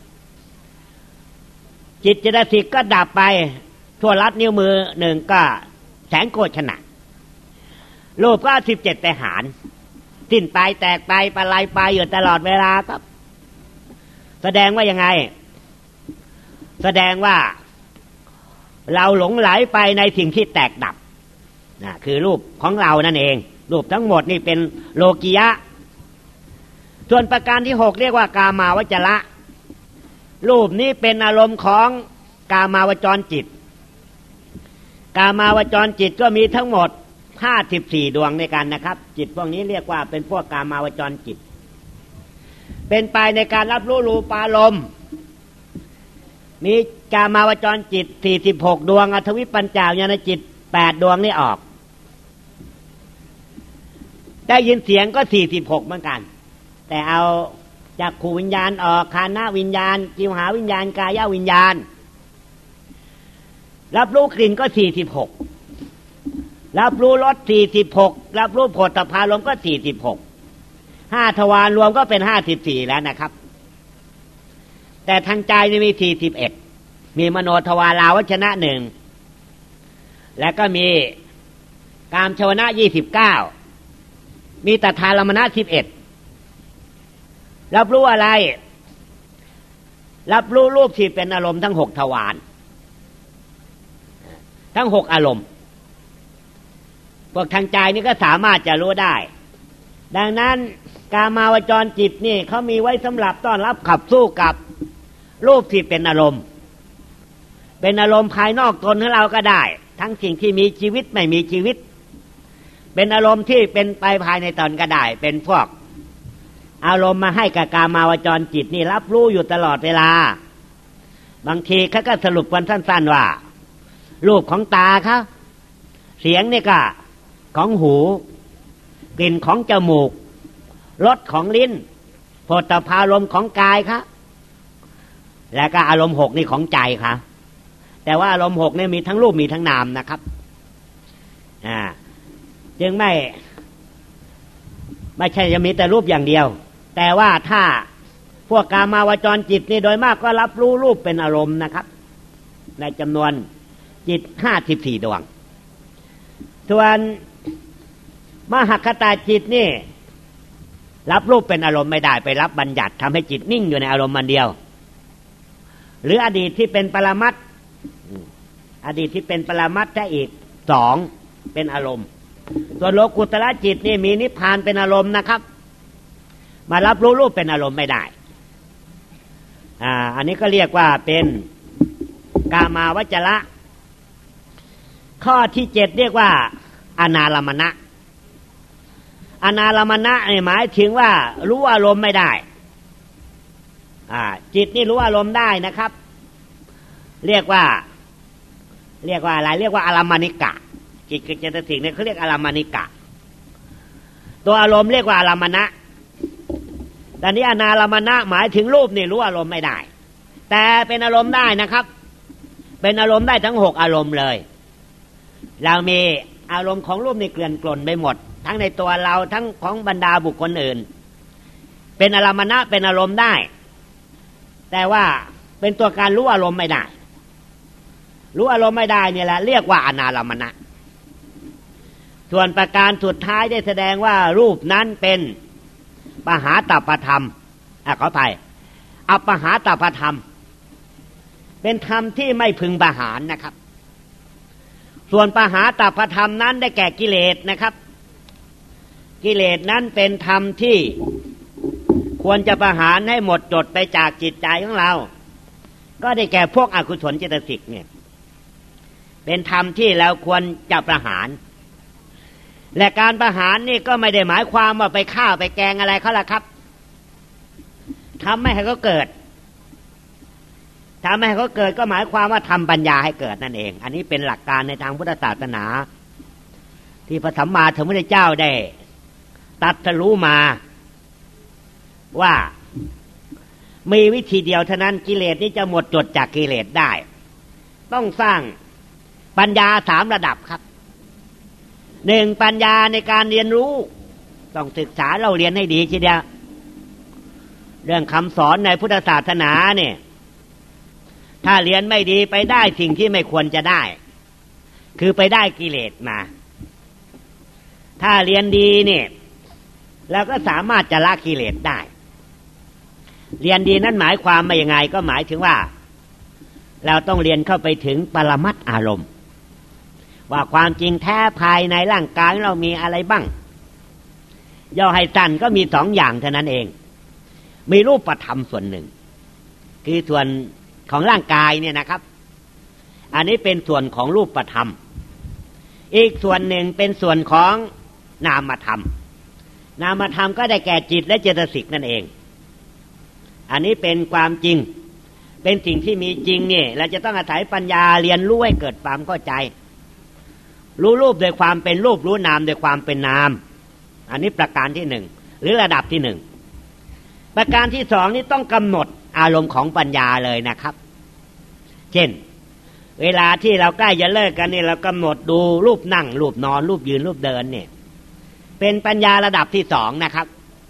จิตเจตสิกก็ดับไปทั่วลัดนิ้วมือหนึ่งก็แสนโกฏขณะรูปก็สิบเจ็ดแต่หารสิ้นไปแตกไปปลายไปอยู่ตลอดเวลาครับแสดงว่ายังไงแสดงว่าเราหลงไหลไปในสิ่งที่แตกดับนะคือรูปของเรานั่นเองรูปทั้งหมดนี่เป็นโลกิยะส่วนประการที่หกเรียกว่ากามาวจระรูปนี้เป็นอารมณ์ของกามาวจรจิตกามาวจรจิตก็มีทั้งหมดห้าสิบสี่ดวงในกันนะครับจิตพวกนี้เรียกว่าเป็นพวกกามาวจรจิตเป็นไปในการรับรู้รูปารมณ์มีกามาวจรจิตสี่สิบหกดวงอทวิปัญจายานจิตแปดดวงนี่ออกได้ยินเสียงก็สี่สิบหกเหมือนกันแต่เอาจากขูวิญญาณออกคานะวิญญาณจิวหาวิญญาณกายวิญญาณรับรู้กลิ่นก็สี่สิบหกรับรู้รสสี่สิบหกรับรู้โผฏฐัพพารมณ์ก็สี่สิบหกห้าทวารรวมก็เป็นห้าสิบสี่แล้วนะครับแต่ทางใจนี่มีสี่สิบเอ็ดมีมโนทวาราวชนะหนึ่งแล้วก็มีกามชวนะยี่สิบเก้ามีตถารมณะสิบเอ็ดรับรู้อะไรรับรู้รูปที่เป็นอารมณ์ทั้งหกทวารทั้งหกอารมณ์พวกทางใจนี่ก็สามารถจะรู้ได้ดังนั้นกามาวจรจิตนี่เขามีไว้สำหรับต้อนรับขับสู้กับรูปที่เป็นอารมณ์เป็นอารมณ์ภายนอกตนของเราก็ได้ทั้งสิ่งที่มีชีวิตไม่มีชีวิตเป็นอารมณ์ที่เป็นไปภายในตนก็ได้เป็นพวกอารมณ์มาให้กับกามาวจรจิตนี่รับรู้อยู่ตลอดเวลาบางทีเขาก็สรุปกันสั้นๆว่ารูปของตาเขาเสียงนี่ก็ของหูกลิ่นของจมูกรสของลิ้นโผฏฐัพพารมณ์ของกายครับแล้วก็อารมณ์หกนี่ของใจครับแต่ว่าอารมณ์หกนี่มีทั้งรูปมีทั้งนามนะครับอ่าจึงไม่ไม่ใช่จะมีแต่รูปอย่างเดียวแต่ว่าถ้าพวกกามาวจรจิตนี่โดยมากก็รับรู้รูปเป็นอารมณ์นะครับในจำนวนจิตห้าสิบสี่ดวงส่วนมหคตาจิตนี่รับรูปเป็นอารมณ์ไม่ได้ไปรับบัญญัติทำให้จิตนิ่งอยู่ในอารมณ์มันเดียวหรืออดีตที่เป็นปรมัตถ์อดีตที่เป็นปรมัตถ์ได้อีกสองเป็นอารมณ์ส่วนโลกุตระจิตนี่มีนิพพานเป็นอารมณ์นะครับมารับรู้รูปเป็นอารมณ์ไม่ได้อ่าอันนี้ก็เรียกว่าเป็นกามาวจระข้อที่เจ็ดเรียกว่าอนารมณะอนารมณะหมายถึงว่ารู้อารมณ์ไม่ได้อ่าจิตนี่รู้อารมณ์ได้นะครับเรียกว่าเรียกว่าอะไรเรียกว่าอารมณิกะจิตกับเจตสิกเนี่ยเขาเรียกอารมณิกะตัวอารมณ์เรียกว่าอารมณะแต่นี้อนารมณะหมายถึงรูปนี่รู้อารมณ์ไม่ได้แต่เป็นอารมณ์ได้นะครับเป็นอารมณ์ได้ทั้งหกอารมณ์เลยเรามีอารมณ์ของรูปนี่เกลื่อนกล่นไปหมดทั้งในตัวเราทั้งของบรรดาบุคคลอื่นเป็นอารมณะเป็นอารมณ์ได้แต่ว่าเป็นตัวการรู้อารมณ์ไม่ได้รู้อารมณ์ไม่ได้เนี่ยแหละเรียกว่าอนารมณะส่วนประการสุดท้ายได้แสดงว่ารูปนั้นเป็นปหาตัปธรรมอ่ะขออภัยอัปปหาตัปธรรมเป็นธรรมที่ไม่พึงประหารนะครับส่วนปหาตัปธรรมนั้นได้แก่กิเลสนะครับกิเลสนั้นเป็นธรรมที่ควรจะประหารให้หมดจดไปจากจิตใจของเราก็ได้แก่พวกอกุศลเจตสิกเนี่ยเป็นธรรมที่เราควรจะประหารและการประหารนี่ก็ไม่ได้หมายความว่าไปฆ่าไปแกงอะไรเขาล่ะครับทำไม่ให้เขาเกิดทำให้เขาเกิดก็หมายความว่าทำปัญญาให้เกิดนั่นเองอันนี้เป็นหลักการในทางพุทธศาสนาที่พระสัมมาสัมพุทธเจ้าได้ตรัสรู้มาว่ามีวิธีเดียวเท่านั้นกิเลสนี้จะหมดจดจากกิเลสได้ต้องสร้างปัญญาสามระดับครับหนึ่งปัญญาในการเรียนรู้ต้องศึกษาเราเรียนให้ดีทีเดียวเรื่องคำสอนในพุทธศาสนาเนี่ยถ้าเรียนไม่ดีไปได้สิ่งที่ไม่ควรจะได้คือไปได้กิเลสมาถ้าเรียนดีเนี่ยเราก็สามารถจะละกิเลสได้เรียนดีนั้นหมายความว่ายังไงก็หมายถึงว่าเราต้องเรียนเข้าไปถึงปรมัตถ์อารมณ์ว่าความจริงแท้ภายในร่างกายเรามีอะไรบ้างย่อให้สั้นก็มีสองอย่างเท่านั้นเองมีรูปธรรมส่วนหนึ่งคือส่วนของร่างกายเนี่ยนะครับอันนี้เป็นส่วนของรูปธรรมอีกส่วนหนึ่งเป็นส่วนของนามธรรมนามธรรมก็ได้แก่จิตและเจตสิกนั่นเองอันนี้เป็นความจริงเป็นสิ่งที่มีจริงเนี่ยเราจะต้องอาศัยปัญญาเรียนรู้ให้เกิดความเข้าใจรู้รูปโดยความเป็นรูปรู้นามโดยความเป็นนามอันนี้ประการที่หนึ่งหรือระดับที่หนึ่งประการที่สองนี่ต้องกำหนดอารมณ์ของปัญญาเลยนะครับเช่นเวลาที่เราใกล้จะเลิกกันนี่เรากำหนดดูรูปนั่งรูปนอนรูปยืนรูปเดินเนี่ยเป็นปัญญาระดับที่สองนะครับ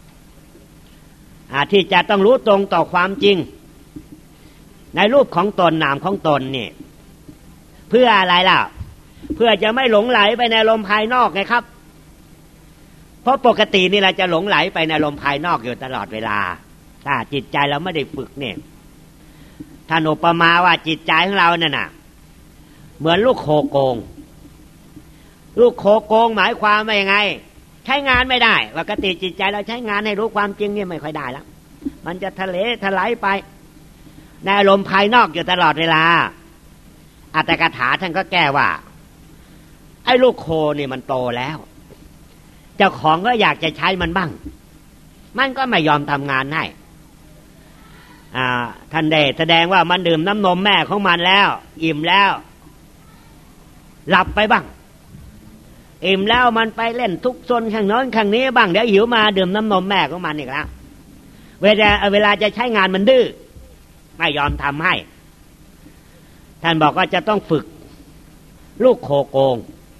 ที่จะต้องรู้ตรงต่อความจริงในรูปของตนนามของตนนี่เพื่ออะไรล่ะเพื่อจะไม่หลงไหลไปในลมภายนอกไงครับเพราะปกตินี่เราจะหลงไหลไปในลมภายนอกอยู่ตลอดเวลาถ้าจิตใจเราไม่ได้ฝึกเนี่ยท่านอุปมาว่าจิตใจของเราเนี่ยน่ะเหมือนลูกโคโกงลูกโคโกงหมายความว่ายังไงใช้งานไม่ได้ปกติจิตใจเราใช้งานให้รู้ความจริงนี่ไม่ค่อยได้แล้วมันจะทะเลทลายไปในอารมณ์ภายนอกอยู่ตลอดเวลาอัตถกถาท่านก็แก้ว่าไอ้ลูกโคนี่มันโตแล้วเจ้าของก็อยากจะใช้มันบ้างมันก็ไม่ยอมทำงานให้อ่าท่านได้แสดงว่ามันดื่มน้ำนมแม่ของมันแล้วอิ่มแล้วหลับไปบ้างอิ่มแล้วมันไปเล่นทุกซนข้างโน้นข้างนี้บ้างเดี๋ยวหิวมาดื่มน้ำนมแม่ของมันอีกแล้วเวลาเวลาจะใช้งานมันดื้อไม่ยอมทำให้ท่านบอกว่าจะต้องฝึกลูกโคโกง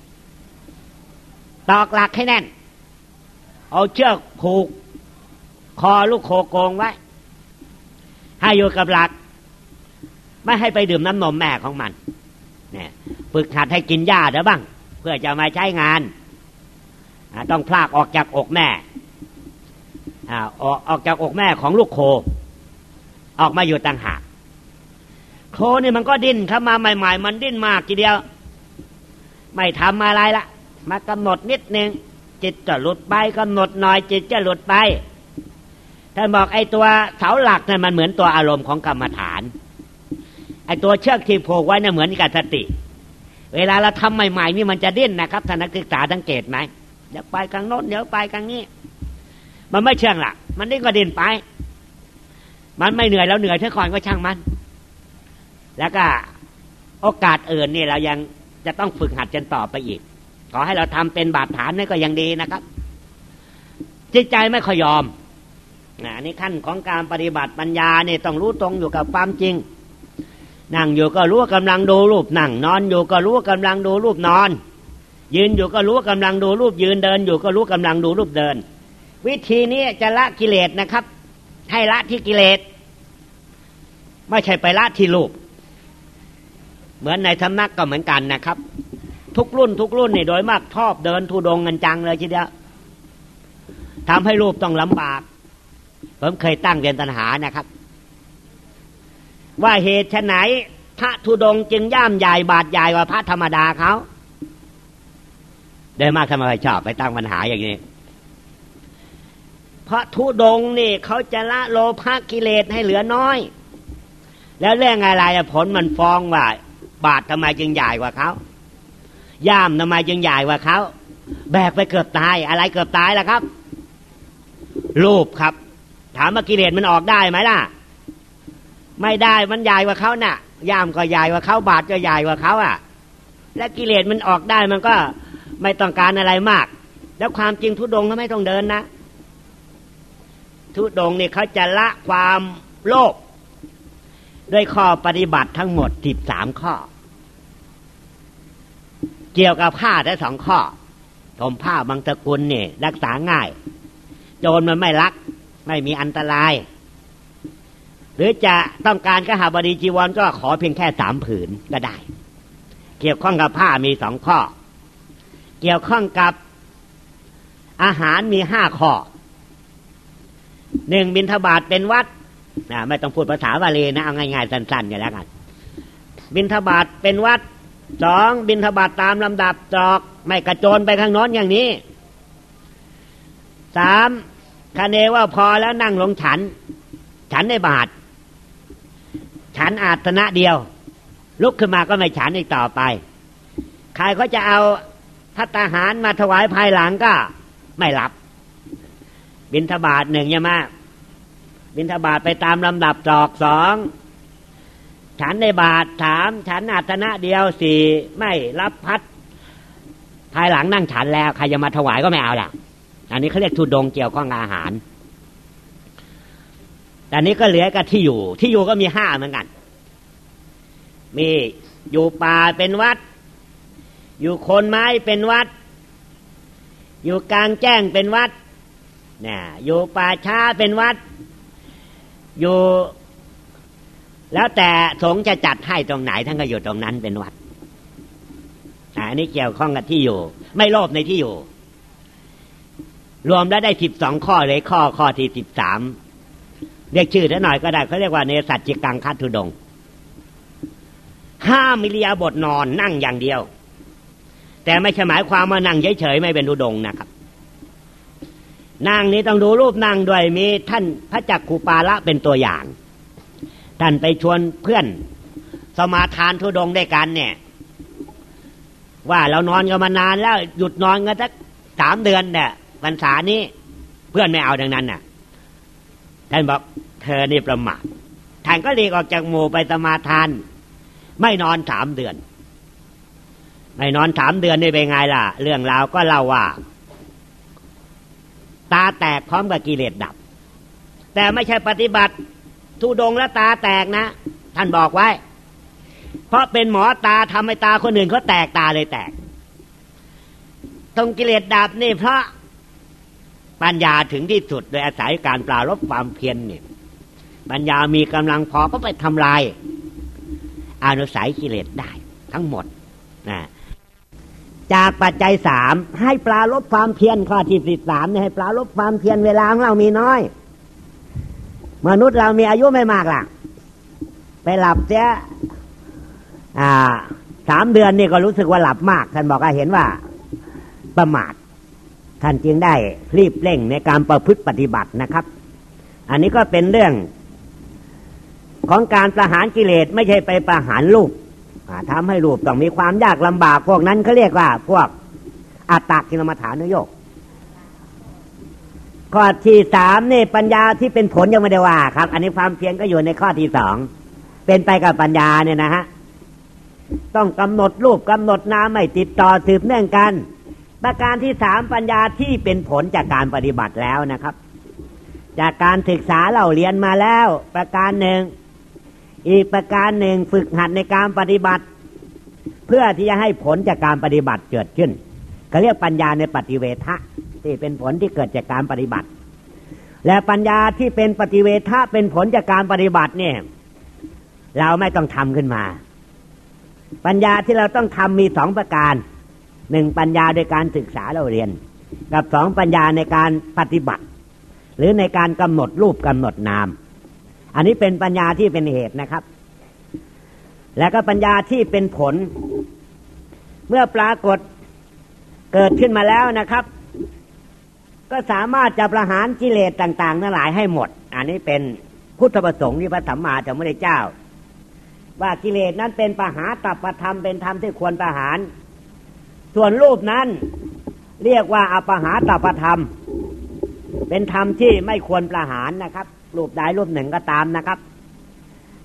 ตอกหลักให้แน่นเอาเชือกผูกคอลูกโคโกงไว้ให้อยู่กับหลักไม่ให้ไปดื่มน้ำนมแม่ของมันเนี่ยฝึกหัดให้กินหญ้าเด้อบ้างเพื่อจะมาใช้งานต้องพลากออกจากอกแม่ออกออกจากอกแม่ของลูกโคออกมาอยู่ต่างหากโคนี่มันก็ดิ้นเข้ามาใหม่ๆมันดิ้นมากทีเดียวไม่ทำอะไรละมากำหนดนิดนึงจิตจะหลุดไปกำหนดหน่อยจิตจะหลุดไปท่านบอกไอ้ตัวเสาหลักนั่นมันเหมือนตัวอารมณ์ของกรรมฐานไอ้ตัวเชือกที่ผูกไว้น่ะเหมือนกับสติเวลาเราทำใหม่ๆนี่มันจะดิ้นนะครับท่านนักศึกษาสังเกตไหมเดี๋ยวไปกลางโน้นเดี๋ยวไปกลางนี้มันไม่เชื่องล่ะมันดิ้นก็ดิ้นไปมันไม่เหนื่อยแล้วเหนื่อยเท่าก่อนก็ช่างมันแล้วก็โอกาสอื่นนี่เรายังจะต้องฝึกหัดจนต่อไปอีกขอให้เราทำเป็นบาดฐานนี่ก็ยังดีนะครับจิตใจไม่ค่อยยอมนะนี่ขั้นของการปฏิบัติปัญญาเนี่ยต้องรู้ตรงอยู่กับความจริงนั่งอยู่ก็รู้ว่ากำลังดูรูปนั่งนอนอยู่ก็รู้ว่ากำลังดูรูปนอนยืนอยู่ก็รู้ว่ากำลังดูรูปยืนเดินอยู่ก็รู้กำลังดูรูปเดินวิธีนี้จะละกิเลสนะครับให้ละที่กิเลสไม่ใช่ไปละที่รูปเหมือนในธรรมะก็เหมือนกันนะครับทุกรุ่นทุกรุ่นนี่โดยมากชอบเดินทุดงกันจังเลยทีเดียวทำให้รูปต้องลำบากผมเคยตั้งเรียนตัณหานะครับว่าเหตุไฉนพระธุดงค์จึงย่ามใหญ่บาทใหญ่กว่าพระธรรมดาเขาโดยมากทำไมชอบไปตั้งปัญหาอย่างนี้เพราะธุดงค์นี่เขาจะละโลภะกิเลสให้เหลือน้อยแล้วเรื่องอะไรผลมันฟ้องว่าบาททำไมจึงใหญ่กว่าเขาย่ามทำไมจึงใหญ่กว่าเขาแบกไปเกือบตายอะไรเกือบตายล่ะครับรูปครับถามว่ากิเลสมันออกได้ไหมล่ะไม่ได้มันใหญ่กว่าเขาน่ะย่ามก็ใหญ่กว่าเขาบาทก็ใหญ่กว่าเขาอ่ะและกิเลสมันออกได้มันก็ไม่ต้องการอะไรมากแล้วความจริงทุดงก็ไม่ต้องเดินนะทุดงนี่เขาจะละความโลภด้วยข้อปฏิบัติทั้งหมดสิบสามข้อเกี่ยวกับผ้าได้สองข้อทมผ้าบางตระกูลนี่รักษาง่ายโจรมันไม่ลักไม่มีอันตรายหรือจะต้องการกหบดีจีวรก็ขอเพียงแค่สามผืนก็ได้เกี่ยวข้องกับผ้ามีสองข้อเกี่ยวข้องกับอาหารมีห้าข้อหนึ่งบิณฑบาตเป็นวัดนะไม่ต้องพูดภาษาบาลีนะเอาง่ายๆสั้นๆอย่างแล้วกันบิณฑบาตเป็นวัดสองบิณฑบาตตามลำดับตรอกไม่กระโจนไปข้างโน้นอย่างนี้สามคะเนว่าพอแล้วนั่งลงฉันฉันในบาตรฉันอาสนะเดียวลุกขึ้นมาก็ไม่ฉันอีกต่อไปใครก็จะเอาภัตตาหารมาถวายภายหลังก็ไม่รับบิณฑบาตหนึ่งใช่ไหมบิณฑบาตไปตามลำดับตรอกสองฉันในบาตรสามฉันอาสนะเดียวสี่ไม่รับพัดภายหลังนั่งฉันแล้วใครจะมาถวายก็ไม่เอาล่ะอันนี้เขาเรียกทุดงเกี่ยวข้องอาหารแต่นี้ก็เหลือกับที่อยู่ที่อยู่ก็มีห้าเหมือนกันมีอยู่ป่าเป็นวัดอยู่โคนไม้เป็นวัดอยู่กลางแจ้งเป็นวัดเนี่ยอยู่ป่าช้าเป็นวัดอยู่แล้วแต่สงฆ์จะจัดให้ตรงไหนท่านก็อยู่ตรงนั้นเป็นวัดอันนี้เกี่ยวข้องกับที่อยู่ไม่โลภในที่อยู่รวมแล้วได้สิบสองข้อเลยข้อข้อที่สิบสามเรียกชื่อท่านหน่อยก็ได้เขาเรียกว่าเนสัจจิกังคัตทุดงห้ามอิริยาบถนอนนั่งอย่างเดียวแต่ไม่ใช่หมายความว่านั่งเฉยๆไม่เป็นทุดงนะครับนั่งนี้ต้องดูรูปนั่งด้วยมีท่านพระจักขุปาละเป็นตัวอย่างท่านไปชวนเพื่อนสมาทานทุดงด้วยกันเนี่ยว่าเรานอนกันมานานแล้วหยุดนอนกันสักสามเดือนเนี่ยพรรษานี้เพื่อนไม่เอาดังนั้นน่ะท่านบอกเธอนี่ประมาทท่านก็หลีกออกจากหมู่ไปสมาทานไม่นอนสามเดือนไม่นอนสามเดือนนี่เป็นไงล่ะเรื่องราวก็เล่าว่าตาแตกพร้อมกับกิเลสดับแต่ไม่ใช่ปฏิบัติทุดงแล้วตาแตกนะท่านบอกไว้เพราะเป็นหมอตาทำให้ตาคนอื่นเขาแตกตาเลยแตกตรงกิเลสดับนี่เพราะปัญญาถึงที่สุดโดยอาศัยการปราลบความเพียรเนี่ยปัญญามีกำลังพอก็ไปทำลายอนุสัยกิเลสได้ทั้งหมดนะจากปัจจัยสามให้ปราลบความเพียรข้อที่สิบสามเนี่ยให้ปราลบความเพียรเวลาของเรามีน้อยมนุษย์เรามีอายุไม่มากล่ะไปหลับเสียอ่าสามเดือนนี่ก็รู้สึกว่าหลับมากท่านบอกว่าเห็นว่าประมาทท่านจึงได้รีบเร่งในการประพฤติปฏิบัตินะครับอันนี้ก็เป็นเรื่องของการประหารกิเลสไม่ใช่ไปประหารรูปทำให้รูปต้องมีความยากลำบากพวกนั้นเขาเรียกว่าพวกอัตตกิลมัฏฐานุโยคข้อที่สามนี่ปัญญาที่เป็นผลยังไม่ได้ว่าครับอันนี้ความเพียรก็อยู่ในข้อที่สองเป็นไปกับปัญญาเนี่ยนะฮะต้องกำหนดรูปกำหนดนามไม่ติดต่อสืบเนื่องกันประการที่สามปัญญาที่เป็นผลจากการปฏิบัติแล้วนะครับจากการศึกษาเราเรียนมาแล้วประการหนึ่งอีกประการหนึ่งฝึกหัดในการปฏิบัติเพื่อที่จะให้ผลจากการปฏิบัติเกิดขึ้นเขาเรียกปัญญาในปฏิเวทะที่เป็นผลที่เกิดจากการปฏิบัติและปัญญาที่เป็นปฏิเวทะเป็นผลจากการปฏิบัติเนี่ยเราไม่ต้องทำขึ้นมาปัญญาที่เราต้องทำมีสองประการหนึ่งปัญญาโดยการศึกษาเราเรียนกับสองปัญญาในการปฏิบัติหรือในการกำหนดรูปกำหนดนามอันนี้เป็นปัญญาที่เป็นเหตุนะครับแล้วก็ปัญญาที่เป็นผลเมื่อปรากฏเกิดขึ้นมาแล้วนะครับก็สามารถจะประหารกิเลสต่างๆทั้งหลายให้หมดอันนี้เป็นพุทธประสงค์ที่พระสัมมาสัมพุทธเจ้าว่ากิเลสนั้นเป็นปหาตัปธรรมเป็นธรรมที่ควรประหารส่วนรูปนั้นเรียกว่าอปหาตัปธรรมเป็นธรรมที่ไม่ควรประหารนะครับรูปใดรูปหนึ่งก็ตามนะครับ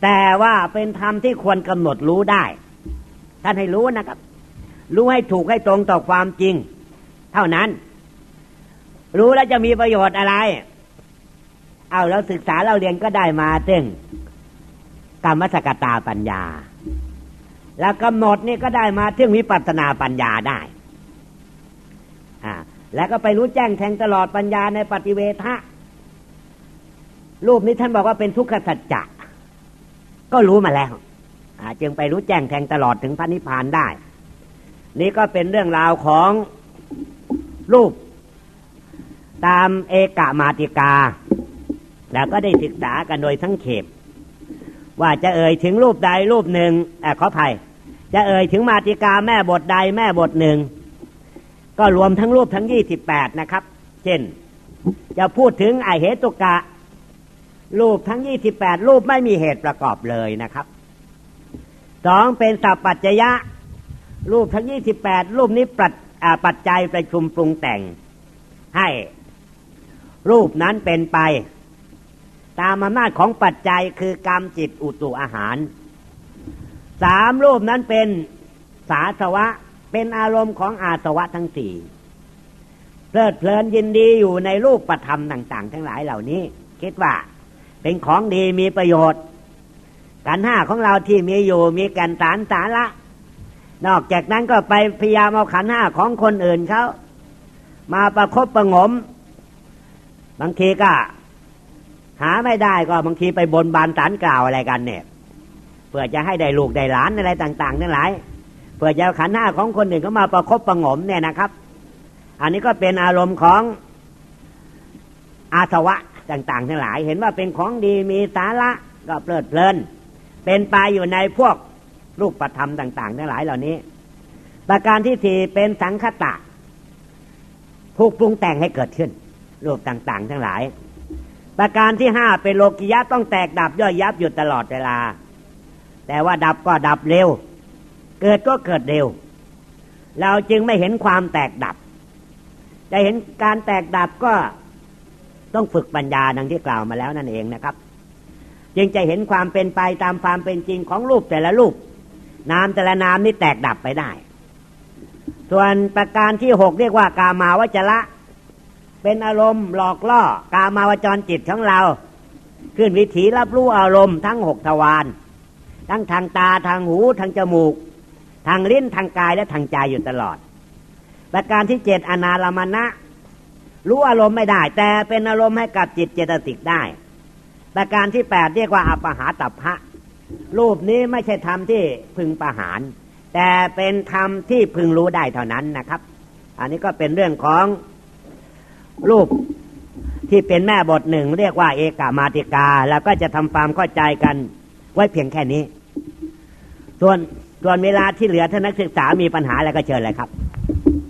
แต่ว่าเป็นธรรมที่ควรกำหนดรู้ได้ท่านให้รู้นะครับรู้ให้ถูกให้ตรงต่อความจริงเท่านั้นรู้แล้วจะมีประโยชน์อะไรเอาแล้วศึกษาเราเรียนก็ได้มาซึ่งกรรมสกตาปัญญาแล้วกำหนดนี่ก็ได้มาถึงวิปัสสนาปัญญาได้อ่าแล้วก็ไปรู้แจ้งแทงตลอดปัญญาในปฏิเวทะรูปนี้ท่านบอกว่าเป็นทุกขสัจจะก็รู้มาแล้วอ่าจึงไปรู้แจ้งแทงตลอดถึงพระนิพพานได้นี่ก็เป็นเรื่องราวของรูปตามเอกมาติกาแล้วก็ได้ศึกษากันโดยทั้งเขตว่าจะเอ่ยถึงรูปใดรูปหนึ่งเอ่อขออภัยจะเอ่ยถึงมาติกาแม่บทใดแม่บทหนึ่งก็รวมทั้งรูปทั้งยี่สิบแปดนะครับเช่นจะพูดถึงอเหตุกะรูปทั้งยี่สิบแปดรูปไม่มีเหตุประกอบเลยนะครับสองเป็นสัพปัจจยะรูปทั้งยี่สิบแปดรูปนี้ปัจปัจจัยประชุมปรุงแต่งให้รูปนั้นเป็นไปตามอำนาจของปัจจัยคือกรรมจิตอุตุอาหารสามรูปนั้นเป็นสาสวะเป็นอารมณ์ของอาสวะทั้งสี่เพลิดเพลินยินดีอยู่ในรูปประธรรมต่างๆทั้งหลายเหล่านี้คิดว่าเป็นของดีมีประโยชน์ขันธ์ห้าของเราที่มีอยู่มีแก่นสารสาระนอกจากนั้นก็ไปพยายามเอาขันธ์ห้าของคนอื่นเขามาประคบประงมบางทีก็หาไม่ได้ก็บางทีไปบนบานศาลกล่าวอะไรกันเนี่ยเพื่อจะให้ได้ลูกได้หลานอะไรต่างๆทั้งหลายเพื่อจะเอาขันธ์ห้าของคนอื่นเขามาประคบประงมเนี่ยนะครับอันนี้ก็เป็นอารมณ์ของอาสวะต่างๆทั้งหลายเห็นว่าเป็นของดีมีสาระก็เพลิดเพลินเป็นไปอยู่ในพวกรูปธรรมต่างๆทั้งหลายเหล่านี้ประการที่สี่เป็นสังคตะถูกปรุงแต่งให้เกิดขึ้นรูปต่างๆทั้งหลายประการที่ห้าเป็นโลกิยะต้องแตกดับย่อยยับอยู่ตลอดเวลาแต่ว่าดับก็ดับเร็วเกิดก็เกิดเร็วเราจึงไม่เห็นความแตกดับจะเห็นการแตกดับก็ต้องฝึกปัญญาดังที่กล่าวมาแล้วนั่นเองนะครับจึงจะเห็นความเป็นไปตามความเป็นจริงของรูปแต่ละรูปนามแต่ละนามนี่แตกดับไปได้ส่วนประการที่หกเรียกว่ากามาวจระเป็นอารมณ์หลอกล่อกามาวจรจิตของเราขึ้นวิถีรับรู้อารมณ์ทั้งหกทวารทั้งทางตาทางหูทางจมูกทางลิ้นทางกายและทางใจอยู่ตลอดประการที่เจ็ดอนารมณะรู้อารมณ์ไม่ได้แต่เป็นอารมณ์ให้กับจิตเจตสิกได้ประการที่แปดเรียกว่าอัปหาตัพพะรูปนี้ไม่ใช่ธรรมที่พึงประหารแต่เป็นธรรมที่พึงรู้ได้เท่านั้นนะครับอันนี้ก็เป็นเรื่องของรูปที่เป็นแม่บทหนึ่งเรียกว่าเอกมาติกาแล้วก็จะทำความเข้าใจกันไว้เพียงแค่นี้ส่วนส่วนเวลาที่เหลือท่านนักศึกษามีปัญหาอะไรก็เชิญเลยครับ